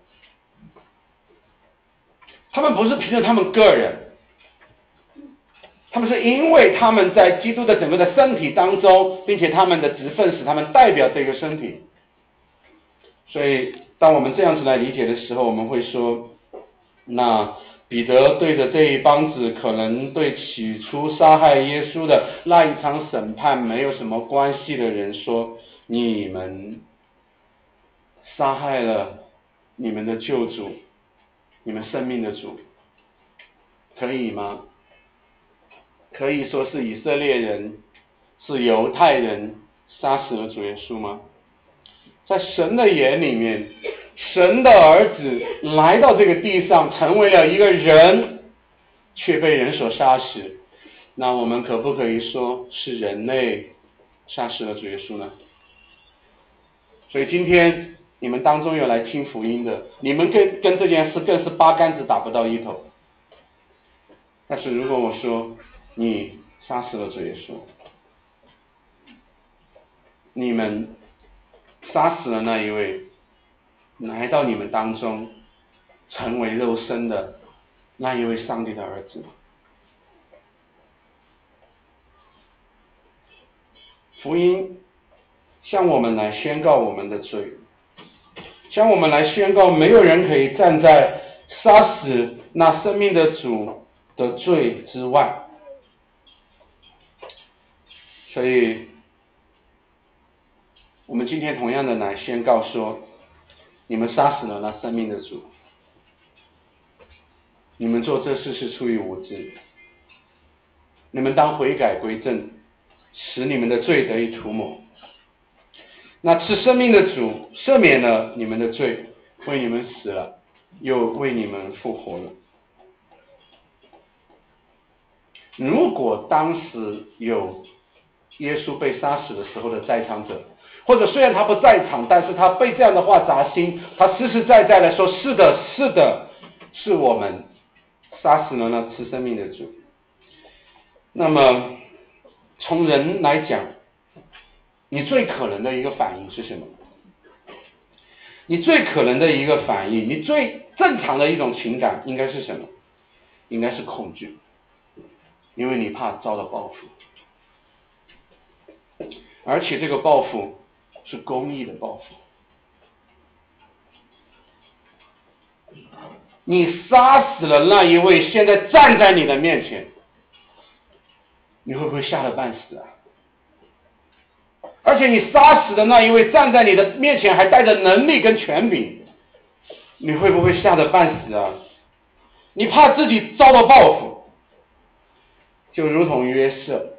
他们不是凭着他们个人，他们是因为他们在基督的整个的身体当中，并且他们的职分使他们代表这个身体。所以当我们这样子来理解的时候，我们会说，那彼得对着这一帮子可能对起初杀害耶稣的那一场审判没有什么关系的人说，你们杀害了你们的救主，你们生命的主，可以吗？可以说是以色列人，是犹太人杀死了主耶稣吗？在神的眼里面，神的儿子来到这个地上，成为了一个人，却被人所杀死。那我们可不可以说是人类杀死了主耶稣呢？所以今天你们当中有来听福音的，你们跟跟这件事更是八竿子打不到一头。但是如果我说你杀死了主耶稣，你们杀死了那一位来到你们当中成为肉身的那一位上帝的儿子，福音向我们来宣告我们的罪，向我们来宣告没有人可以站在杀死那生命的主的罪之外。所以我们今天同样的来宣告说，你们杀死了那生命的主，你们做这事是出于无知，你们当悔改归正，使你们的罪得以涂抹。那赐生命的主赦免了你们的罪，为你们死了，又为你们复活了。如果当时有耶稣被杀死的时候的在场者，或者虽然他不在场，但是他被这样的话砸心，他实实在在的说，是的是的，是我们杀死了那赐生命的主。那么从人来讲，你最可能的一个反应是什么？你最可能的一个反应，你最正常的一种情感应该是什么？应该是恐惧，因为你怕遭到报复，而且这个报复是公义的报复。你杀死了那一位现在站在你的面前，你会不会吓得半死啊？而且你杀死的那一位站在你的面前还带着能力跟权柄，你会不会吓得半死啊？你怕自己遭到报复，就如同约瑟，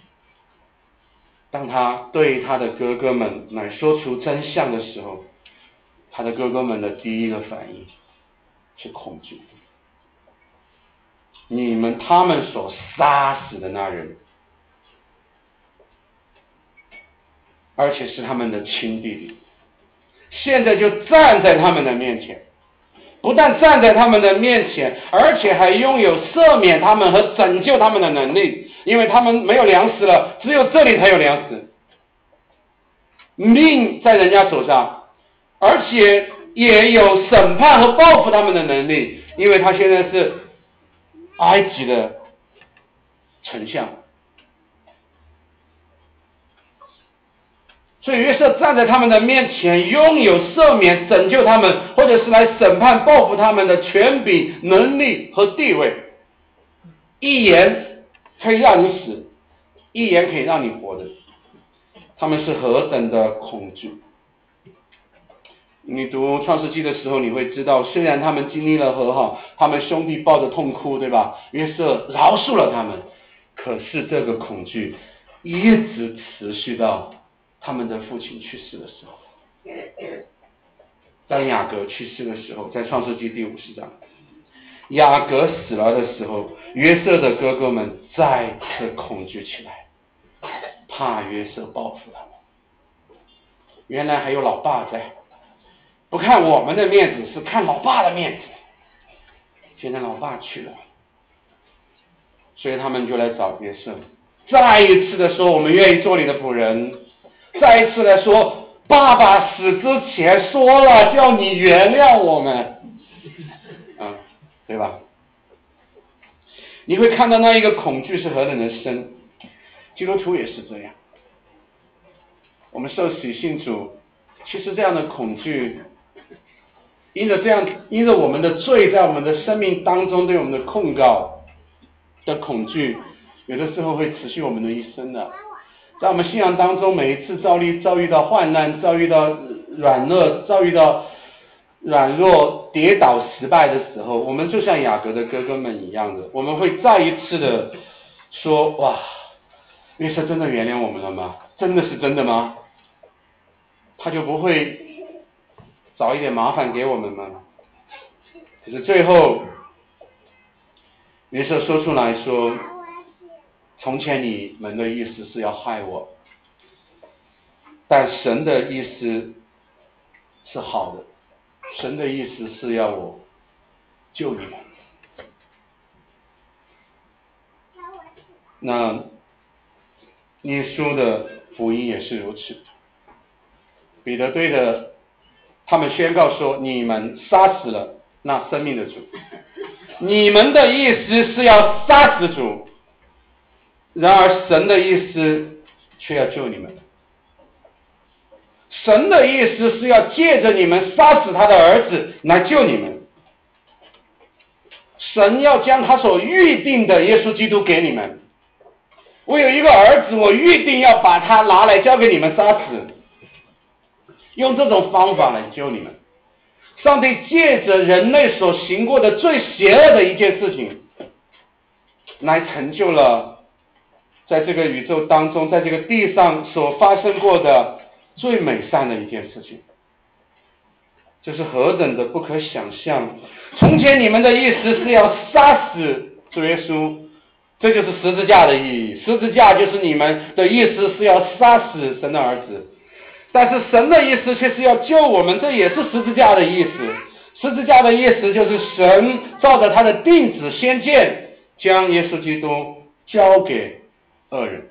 当他对他的哥哥们来说出真相的时候，他的哥哥们的第一个反应是恐惧。你们他们所杀死的那人，而且是他们的亲弟弟，现在就站在他们的面前，不但站在他们的面前，而且还拥有赦免他们和拯救他们的能力，因为他们没有粮食了，只有这里才有粮食，命在人家手上，而且也有审判和报复他们的能力，因为他现在是埃及的丞相。所以约瑟站在他们的面前，拥有赦免、拯救他们，或者是来审判、报复他们的权柄、能力和地位。 一言可以让你死，一言可以让你活的，他们是何等的恐惧。你读创世纪的时候，你会知道，虽然他们经历了和好，他们兄弟抱着痛哭，对吧？约瑟饶恕了他们，可是这个恐惧一直持续到他们的父亲去世的时候。当雅各去世的时候，在创世纪第五十章，雅各死了的时候，约瑟的哥哥们再次恐惧起来，怕约瑟报复他们。原来还有老爸在，不看我们的面子，是看老爸的面子。现在老爸去了，所以他们就来找约瑟，再一次的说，我们愿意做你的仆人。再一次的说，爸爸死之前说了，叫你原谅我们，嗯，对吧？你会看到那一个恐惧是何等的深。基督徒也是这样，我们受洗信主，其实这样的恐惧，因着这样，因着我们的罪在我们的生命当中对我们的控告的恐惧，有的时候会持续我们的一生的。在我们信仰当中，每一次遭遇遭遇到患难，遭遇到软弱，遭遇到软弱、跌倒、失败的时候，我们就像雅各的哥哥们一样的，我们会再一次的说：哇，约瑟真的原谅我们了吗？真的是真的吗？他就不会找一点麻烦给我们吗？可是最后，约瑟说出来说：从前你们的意思是要害我，但神的意思是好的，神的意思是要我救你们。那耶稣的福音也是如此。彼得对着他们宣告说：你们杀死了那生命的主，你们的意思是要杀死主，然而神的意思却要救你们。神的意思是要借着你们杀死他的儿子来救你们。神要将他所预定的耶稣基督给你们。我有一个儿子，我预定要把他拿来交给你们杀死，用这种方法来救你们。上帝借着人类所行过的最邪恶的一件事情，来成就了在这个宇宙当中，在这个地上所发生过的最美善的一件事情。这是何等的不可想象。从前你们的意思是要杀死主耶稣，这就是十字架的意义。十字架就是你们的意思是要杀死神的儿子，但是神的意思却是要救我们，这也是十字架的意思。十字架的意思就是神照着他的定旨先见，将耶稣基督交给恶人，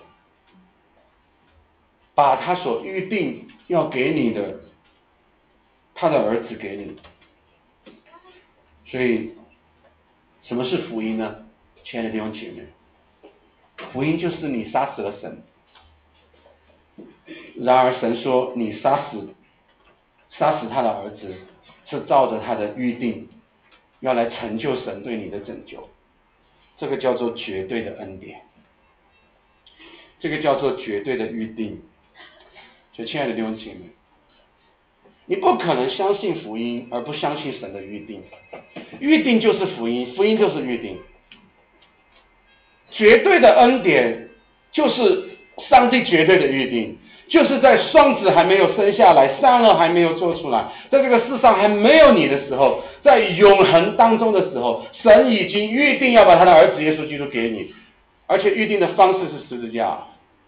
把他所预定要给你的他的儿子给你。所以什么是福音呢？亲爱的弟兄姐妹，福音就是你杀死了神，然而神说你杀死杀死他的儿子是照着他的预定要来成就神对你的拯救。这个叫做绝对的恩典，这个叫做绝对的预定。所以亲爱的弟兄姐妹，你不可能相信福音而不相信神的预定。预定就是福音，福音就是预定。绝对的恩典就是上帝绝对的预定，就是在双子还没有生下来，三儿还没有做出来，在这个世上还没有你的时候，在永恒当中的时候，神已经预定要把他的儿子耶稣基督给你，而且预定的方式是十字架。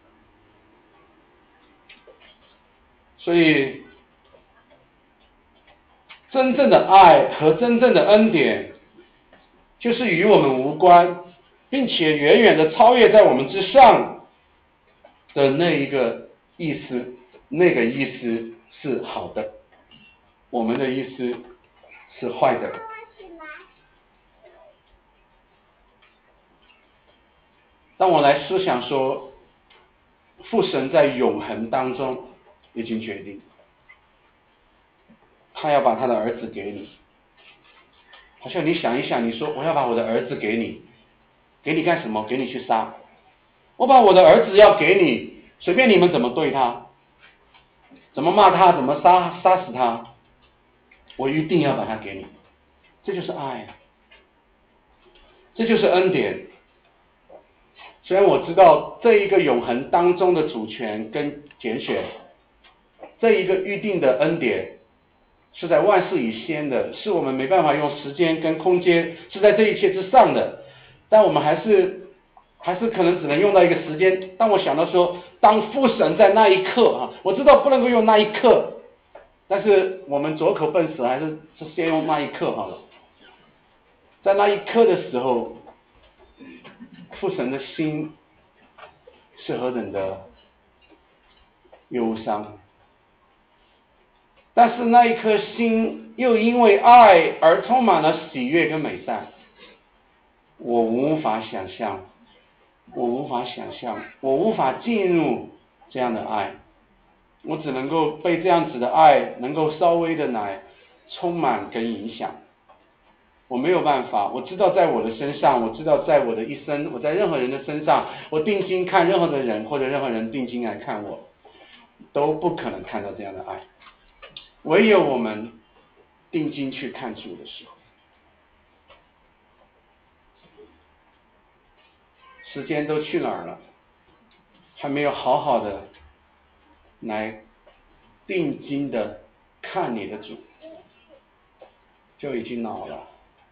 所以真正的爱和真正的恩典就是与我们无关，并且远远的超越在我们之上的那一个意思。那个意思是好的，我们的意思是坏的。当我来思想说，父神在永恒当中已经决定，他要把他的儿子给你。好像你想一想，你说我要把我的儿子给你， 给你干什么？给你去杀。我把我的儿子要给你，随便你们怎么对他，怎么骂他，怎么杀杀死他，我一定要把他给你。这就是爱，这就是恩典。虽然我知道这一个永恒当中的主权跟拣选，这一个预定的恩典是在万事以先的，是我们没办法用时间跟空间，是在这一切之上的，但我们还是还是可能只能用到一个时间。当我想到说，当父神在那一刻啊，我知道不能够用那一刻，但是我们左口笨舌，还是是先用那一刻好了。在那一刻的时候，父神的心是何等的忧伤，但是那一颗心又因为爱而充满了喜悦跟美善。我无法想象，我无法想象，我无法进入这样的爱，我只能够被这样子的爱能够稍微的来充满跟影响。我没有办法，我知道在我的身上，我知道在我的一生，我在任何人的身上，我定睛看任何的人，或者任何人定睛来看我，都不可能看到这样的爱。唯有我们定睛去看主的时候，时间都去哪儿了？还没有好好的来定睛的看你的主，就已经老了。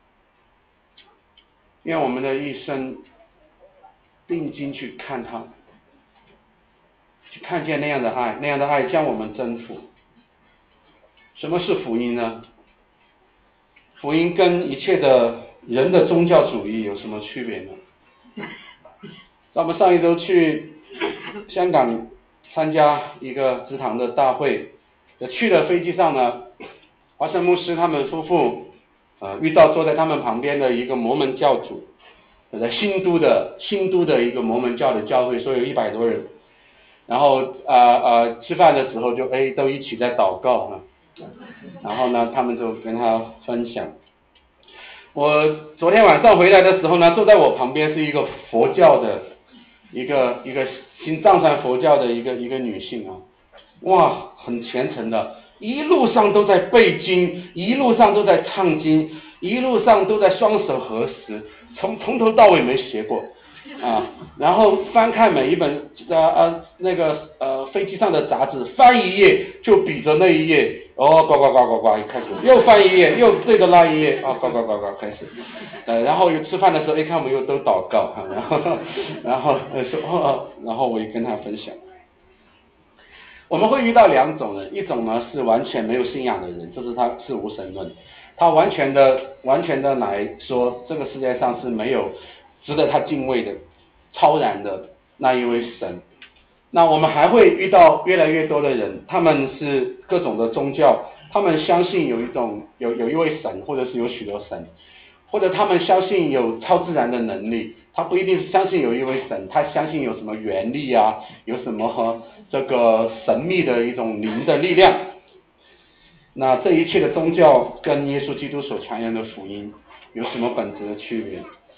愿我们的一生定睛去看他，去看见那样的爱，那样的爱将我们征服。什么是福音呢？福音跟一切的人的宗教主义有什么区别呢？在我们上一周去香港参加一个职堂的大会，去的飞机上呢，华生牧师他们夫妇呃遇到坐在他们旁边的一个摩门教主，在新都的新都的一个摩门教的教会，所以有一百多人，然后呃呃吃饭的时候就哎都一起在祷告啊，然后呢他们就跟他分享。我昨天晚上回来的时候呢，坐在我旁边是一个佛教的一个一个新藏传佛教的一个一个女性啊，哇，很虔诚的，一路上都在背经，一路上都在唱经，一路上都在双手合十，从从头到尾没斜过啊，然后翻看每一本呃呃那个呃飞机上的杂志，翻一页就比着那一页，哦呱呱呱呱呱，一开始又翻一页，又对着那一页，啊呱呱呱呱开始，呃然后吃饭的时候，一看我们又都祷告，啊、然后然后呃说哦，然后我也跟他分享。我们会遇到两种人，一种呢是完全没有信仰的人，就是他是无神论，他完全的完全的来说这个世界上是没有值得他敬畏的超然的那一位神。那我们还会遇到越来越多的人，他们是各种的宗教，他们相信有一种有有一位神，或者是有许多神，或者他们相信有超自然的能力，他不一定是相信有一位神，他相信有什么原力啊，有什么这个神秘的一种灵的力量。那这一切的宗教跟耶稣基督所传扬的福音有什么本质的区别？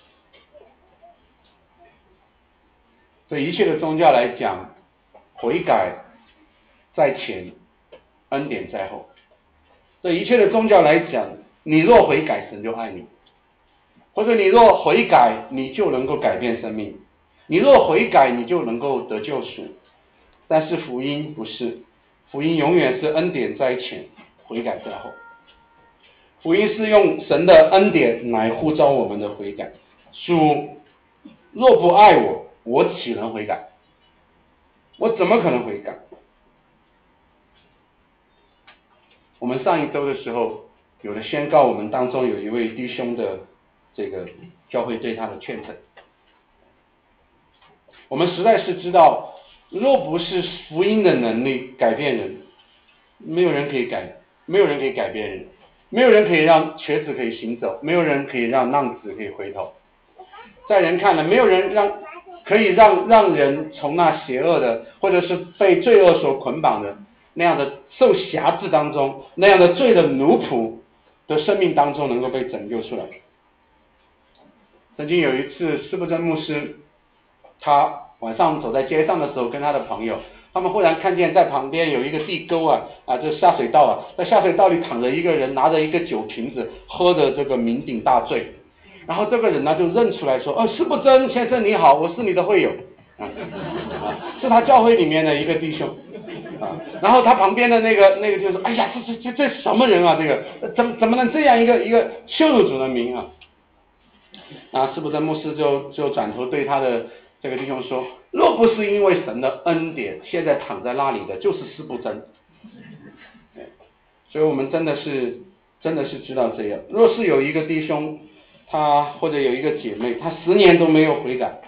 这一切的宗教来讲，悔改在前，恩典在后。这一切的宗教来讲，你若悔改，神就爱你；或者你若悔改，你就能够改变生命；你若悔改，你就能够得救赎。但是福音不是，福音永远是恩典在前，悔改在后。福音是用神的恩典来呼召我们的悔改。主若不爱我，我岂能悔改？我怎么可能悔改？我们上一周的时候有了宣告，我们当中有一位弟兄的这个教会对他的劝惩。我们实在是知道，若不是福音的能力改变人，没有人可以改，没有人可以改变人，没有人可以让瘸子可以行走，没有人可以让浪子可以回头。在人看来，没有人让可以让让人从那邪恶的或者是被罪恶所捆绑的那样的受辖制当中，那样的罪的奴仆的生命当中能够被拯救出来。 曾经有一次，施布真牧师他晚上走在街上的时候，跟他的朋友，他们忽然看见在旁边有一个地沟啊啊，这下水道啊，在下水道里躺着一个人，拿着一个酒瓶子，喝的这个酩酊大醉。然后这个人呢就认出来说：“哦，施布真先生你好，我是你的会友啊，啊是他教会里面的一个弟兄啊。”然后他旁边的那个那个就说：“哎呀，这这这这什么人啊？这个怎怎么能这样一个一个羞辱主的名啊？”啊，施布真牧师就就转头对他的这个弟兄说：“若不是因为神的恩典，现在躺在那里的就是施布真。”所以我们真的是真的是知道这样。若是有一个弟兄，他或者有一个姐妹，他十年都没有悔改，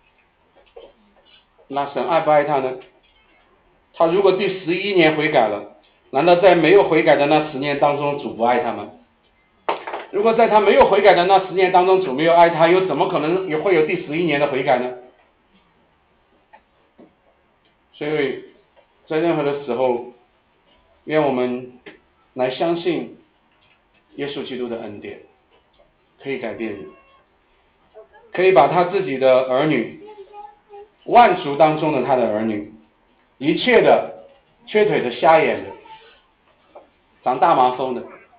那神爱不爱他呢？他如果第十一年悔改了，难道在没有悔改的那十年当中，主不爱他吗？如果在他没有悔改的那十年当中，主没有爱他，又怎么可能也会有第十一年的悔改呢？所以在任何的时候，愿我们来相信耶稣基督的恩典可以改变你，可以把他自己的儿女，万族当中的他的儿女，一切的缺腿的、瞎眼的、长大麻风的，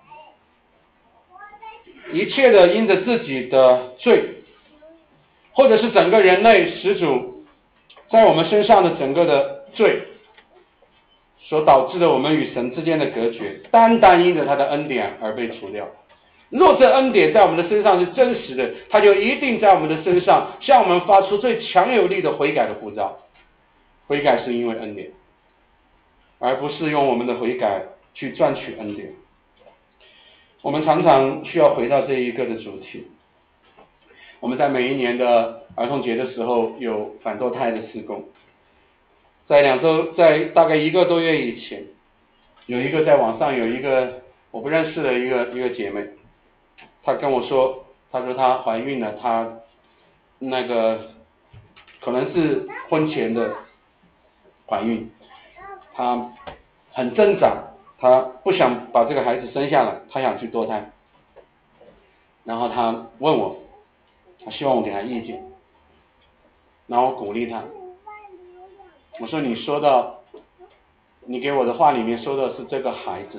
一切的因着自己的罪，或者是整个人类始祖在我们身上的整个的罪所导致的我们与神之间的隔绝，单单因着他的恩典而被除掉。若这恩典在我们的身上是真实的，他就一定在我们的身上向我们发出最强有力的悔改的呼召。悔改是因为恩典，而不是用我们的悔改去赚取恩典。我们常常需要回到这一个的主题。我们在每一年的儿童节的时候有反堕胎的事工，在两周，在大概一个多月以前，有一个在网上有一个我不认识的一个一个姐妹，她跟我说，她说她怀孕了，她那个可能是婚前的怀孕，她很挣扎，她不想把这个孩子生下来，她想去堕胎，然后她问我，她希望我给她意见，然后我鼓励她，我说你说到，你给我的话里面说的是这个孩子，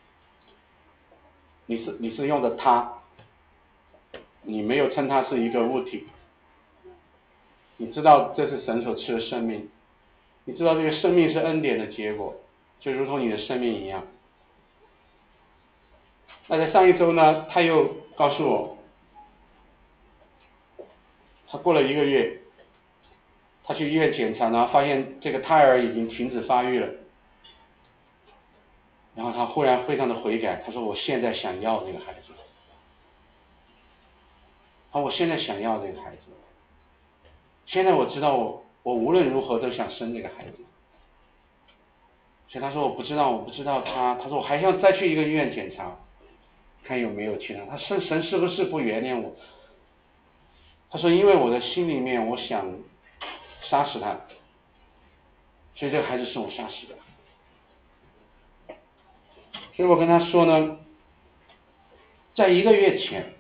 你是你是用的他，你没有称他是一个物体，你知道这是神所赐的生命，你知道这个生命是恩典的结果，就如同你的生命一样。那在上一周呢，他又告诉我，他过了一个月，他去医院检查呢，发现这个胎儿已经停止发育了。然后他忽然非常的悔改，他说我现在想要这个孩子，啊，我现在想要这个孩子，现在我知道我我无论如何都想生这个孩子。所以他说我不知道我不知道他，他说我还想再去一个医院检查，看有没有其他，他神神是不是不原谅我？他说因为我的心里面我想杀死他，所以这个孩子是我杀死的。所以我跟他说呢，在一个月前，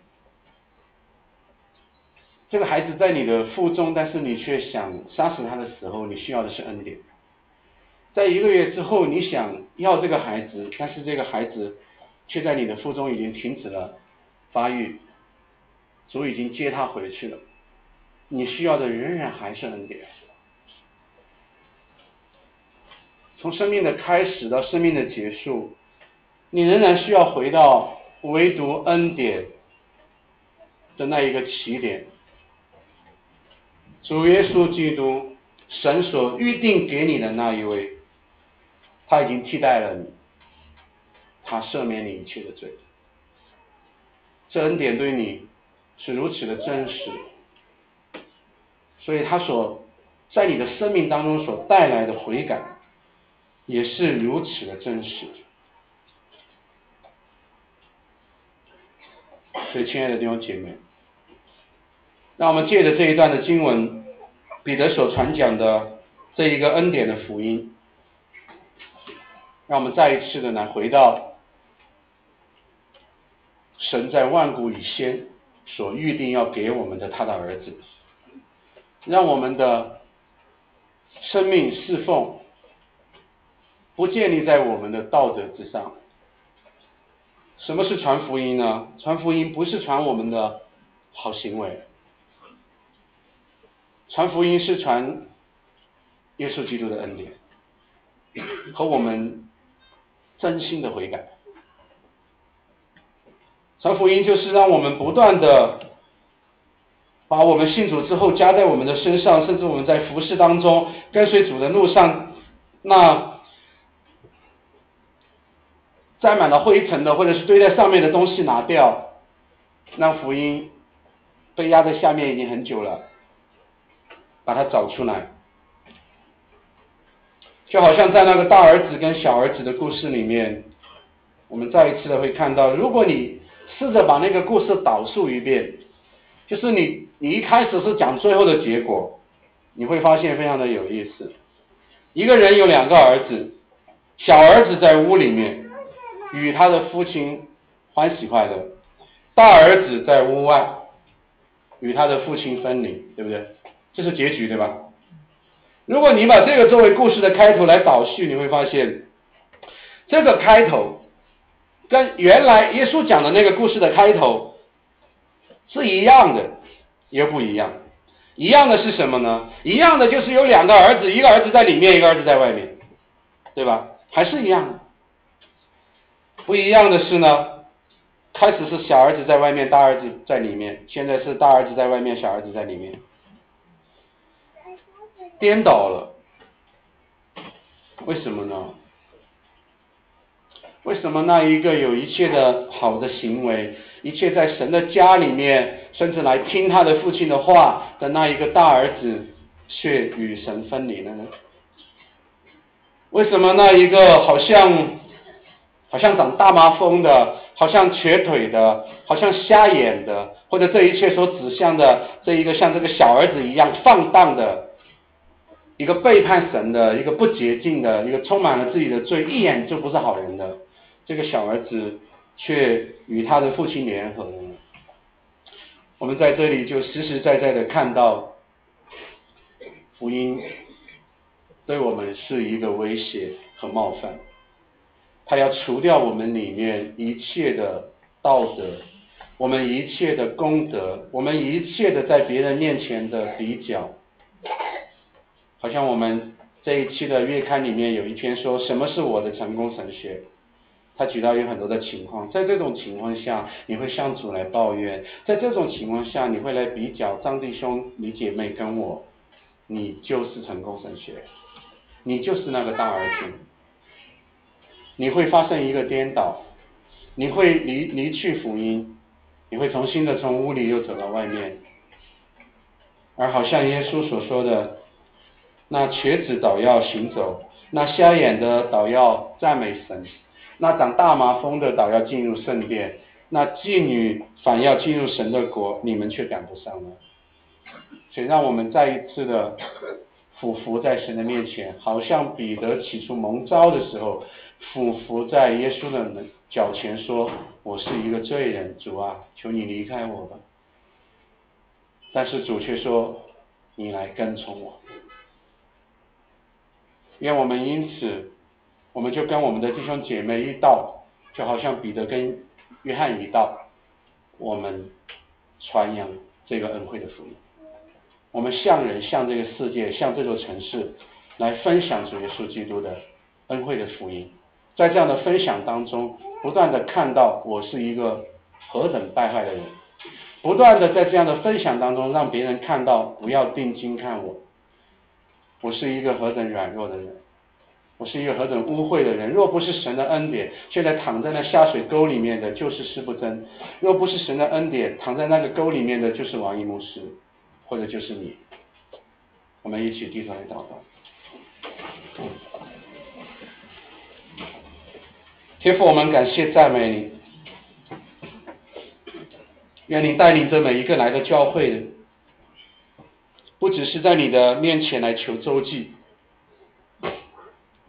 这个孩子在你的腹中，但是你却想杀死他的时候，你需要的是恩典。在一个月之后，你想要这个孩子，但是这个孩子却在你的腹中已经停止了发育，主已经接他回去了，你需要的仍然还是恩典。从生命的开始到生命的结束，你仍然需要回到唯独恩典的那一个起点。主耶稣基督，神所预定给你的那一位，他已经替代了你，他赦免你一切的罪。这恩典对你是如此的真实，所以他所在你的生命当中所带来的悔改也是如此的真实。所以亲爱的弟兄姐妹，让我们借着这一段的经文，彼得所传讲的这一个恩典的福音，让我们再一次的来回到神在万古以先所预定要给我们的他的儿子，让我们的生命侍奉不建立在我们的道德之上。什么是传福音呢？传福音不是传我们的好行为，传福音是传耶稣基督的恩典和我们真心的悔改。传福音就是让我们不断的把我们信主之后加在我们的身上，甚至我们在服事当中跟随主的路上，那沾满了灰尘的或者是堆在上面的东西拿掉，让福音被压在下面已经很久了，把它找出来。就好像在那个大儿子跟小儿子的故事里面，我们再一次的会看到，如果你试着把那个故事导述一遍，就是你你一开始是讲最后的结果，你会发现非常的有意思。一个人有两个儿子，小儿子在屋里面与他的父亲欢喜快乐，大儿子在屋外与他的父亲分离，对不对？这是结局，对吧？如果你把这个作为故事的开头来导叙，你会发现这个开头跟原来耶稣讲的那个故事的开头是一样的，也不一样。一样的是什么呢？一样的就是有两个儿子，一个儿子在里面，一个儿子在外面，对吧？还是一样的。不一样的是呢，开始是小儿子在外面，大儿子在里面，现在是大儿子在外面，小儿子在里面，颠倒了。为什么呢？为什么那一个有一切的好的行为，一切在神的家里面，甚至来听他的父亲的话的那一个大儿子，却与神分离了呢？为什么那一个好像好像长大麻风的，好像瘸腿的，好像瞎眼的，或者这一切所指向的这一个像这个小儿子一样放荡的，一个背叛神的，一个不洁净的，一个充满了自己的罪，一眼就不是好人的，这个小儿子却与他的父亲联合了。我们在这里就实实在在的看到福音对我们是一个威胁和冒犯，他要除掉我们里面一切的道德，我们一切的功德，我们一切的在别人面前的比较。好像我们这一期的月刊里面有一篇说什么是我的成功神学，他举到有很多的情况，在这种情况下你会向主来抱怨，在这种情况下你会来比较张弟兄李姐妹跟我，你就是成功神学，你就是那个大儿子，你会发生一个颠倒，你会离离去福音，你会重新的从屋里又走到外面，而好像耶稣所说的，那瘸子倒要行走，那瞎眼的倒要赞美神，那长大麻风的倒要进入圣殿，那妓女反要进入神的国，你们却赶不上了。所以让我们再一次的俯伏在神的面前，好像彼得起初蒙召的时候俯伏在耶稣的脚前说，我是一个罪人，主啊，求你离开我吧。但是主却说，你来跟从我。愿我们因此，我们就跟我们的弟兄姐妹一道，就好像彼得跟约翰一道，我们传扬这个恩惠的福音，我们向人、向这个世界、向这座城市来分享主耶稣基督的恩惠的福音。在这样的分享当中，不断的看到我是一个何等败坏的人，不断的在这样的分享当中让别人看到，不要定睛看我，我是一个何等软弱的人，我是一个何等污秽的人。若不是神的恩典，现在躺在那下水沟里面的就是施不真；若不是神的恩典，躺在那个沟里面的就是王一牧师，或者就是你。我们一起低头来祷告。天父，我们感谢赞美你，愿你带领着每一个来的教会的，不只是在你的面前来求周济，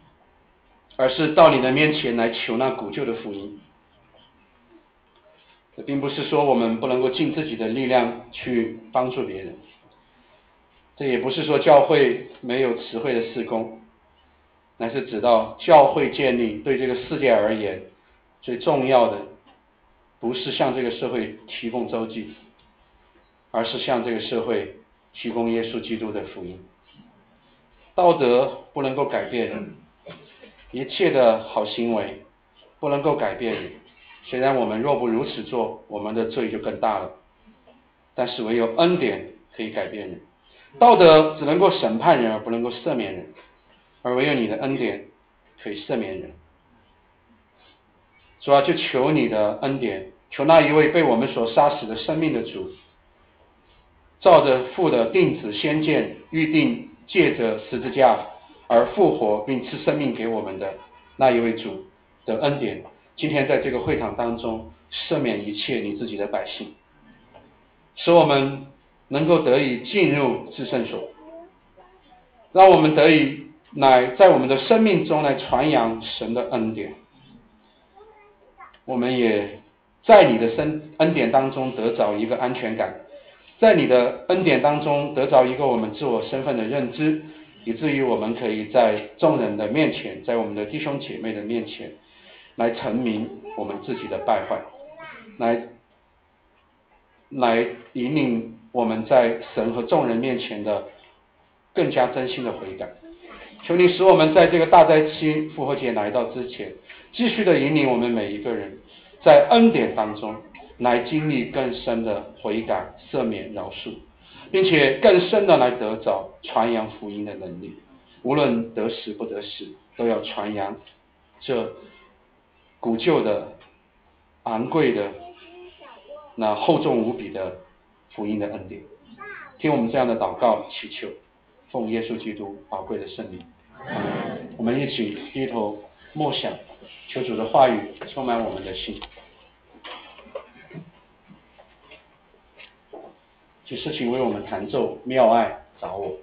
而是到你的面前来求那古旧的福音。 这并不是说我们不能够尽自己的力量去帮助别人，这也不是说教会没有慈惠的事工，乃是指到教会建立对这个世界而言最重要的，不是向这个社会提供周济，而是向这个社会提供耶稣基督的福音。道德不能够改变人，一切的好行为不能够改变人，虽然我们若不如此做，我们的罪就更大了，但是唯有恩典可以改变人。道德只能够审判人，而不能够赦免人，而唯有你的恩典可以赦免人。主啊，就求你的恩典，求那一位被我们所杀死的生命的主，照着父的定旨先见预定，借着十字架而复活并赐生命给我们的那一位主的恩典，今天在这个会场当中赦免一切你自己的百姓，使我们能够得以进入至圣所，让我们得以乃在我们的生命中来传扬神的恩典。我们也在你的恩典当中得着一个安全感，在你的恩典当中得着一个我们自我身份的认知，以至于我们可以在众人的面前，在我们的弟兄姐妹的面前来陈明我们自己的败坏，来来引领我们在神和众人面前的更加真心的悔改。求你使我们在这个大灾期复活节来到之前，继续的引领我们每一个人在恩典当中来经历更深的悔改、赦免、饶恕，并且更深的来得着传扬福音的能力。无论得时不得时，都要传扬这古旧的、昂贵的、那厚重无比的福音的恩典。听我们这样的祷告祈求，奉耶稣基督宝贵的圣名。我们一起低头默想，求主的话语充满我们的心。请诗琴为我们弹奏妙爱找我。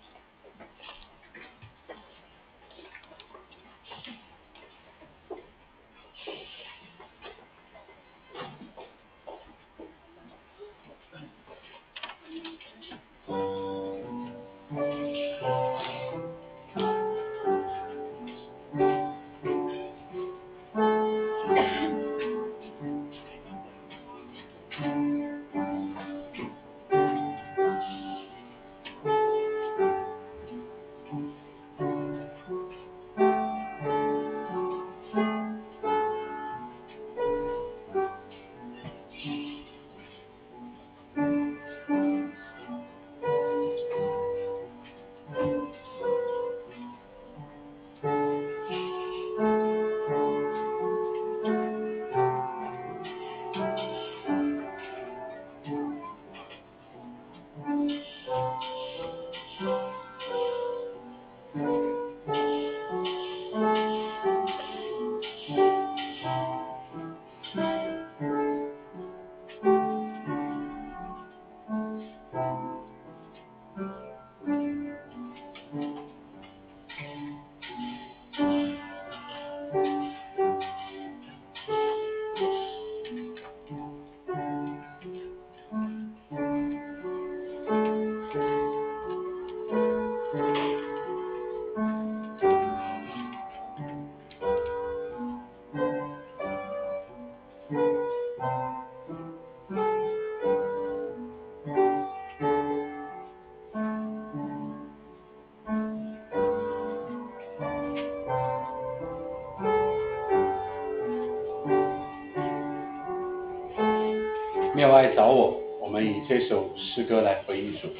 妙爱找我，我们以这首诗歌来回应主。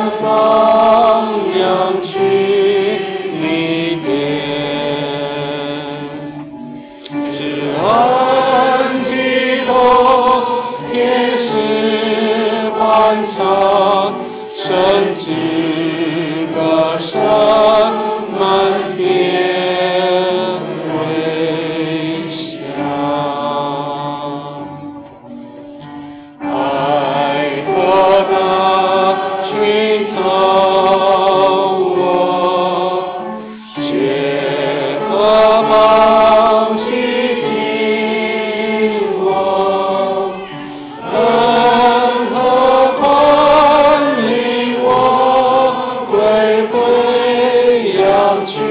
去里边。 欢唱，甚至歌声满天回响。爱和它熏陶我，血和宝洗净我，恩和宽领我归归羊群，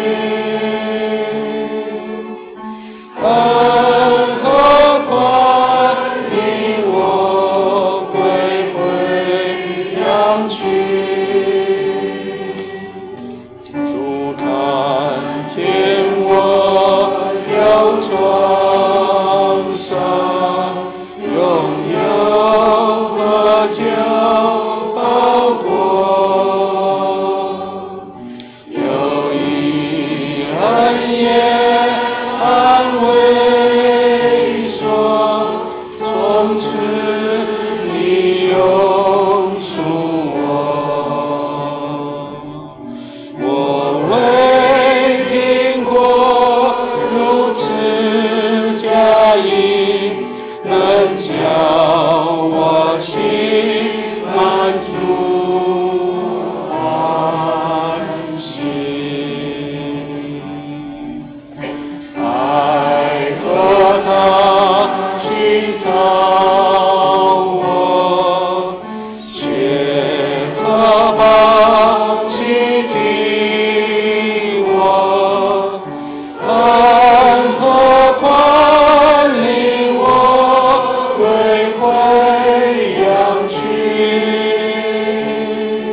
恩和宽领我归归羊群。主看见我有创伤，拥有和救包裹，有一恩言安慰说，从此你永属我。我未听过如此佳音，能叫我心满足安息。爱和它熏陶我，血和宝洗净我，恩和宽领我归归羊群，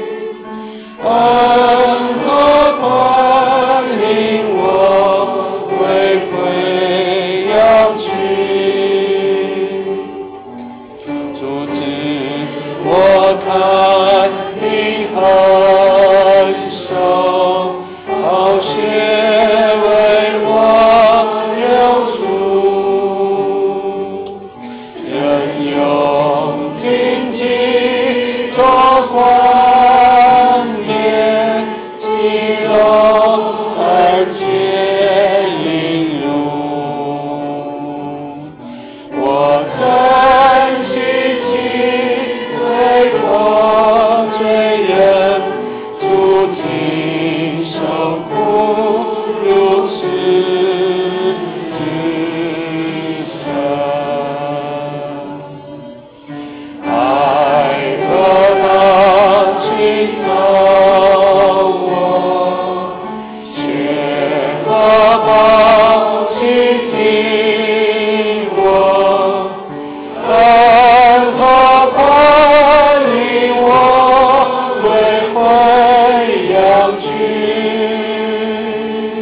恩和宽领我归归羊群。主子，我看你很手，好血为我流出，人用荆棘做冠冕，喜乐而且引入。我珍惜起为我罪人，主亲受苦如此之深。爱和它熏陶我，血和宝洗净我，恩和宽领我归归羊群，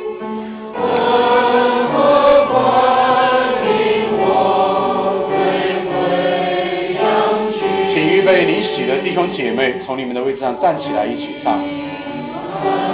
恩和宽领我归归羊群。请预备你喜的弟兄姐妹从你们的位置上站起来，一起唱。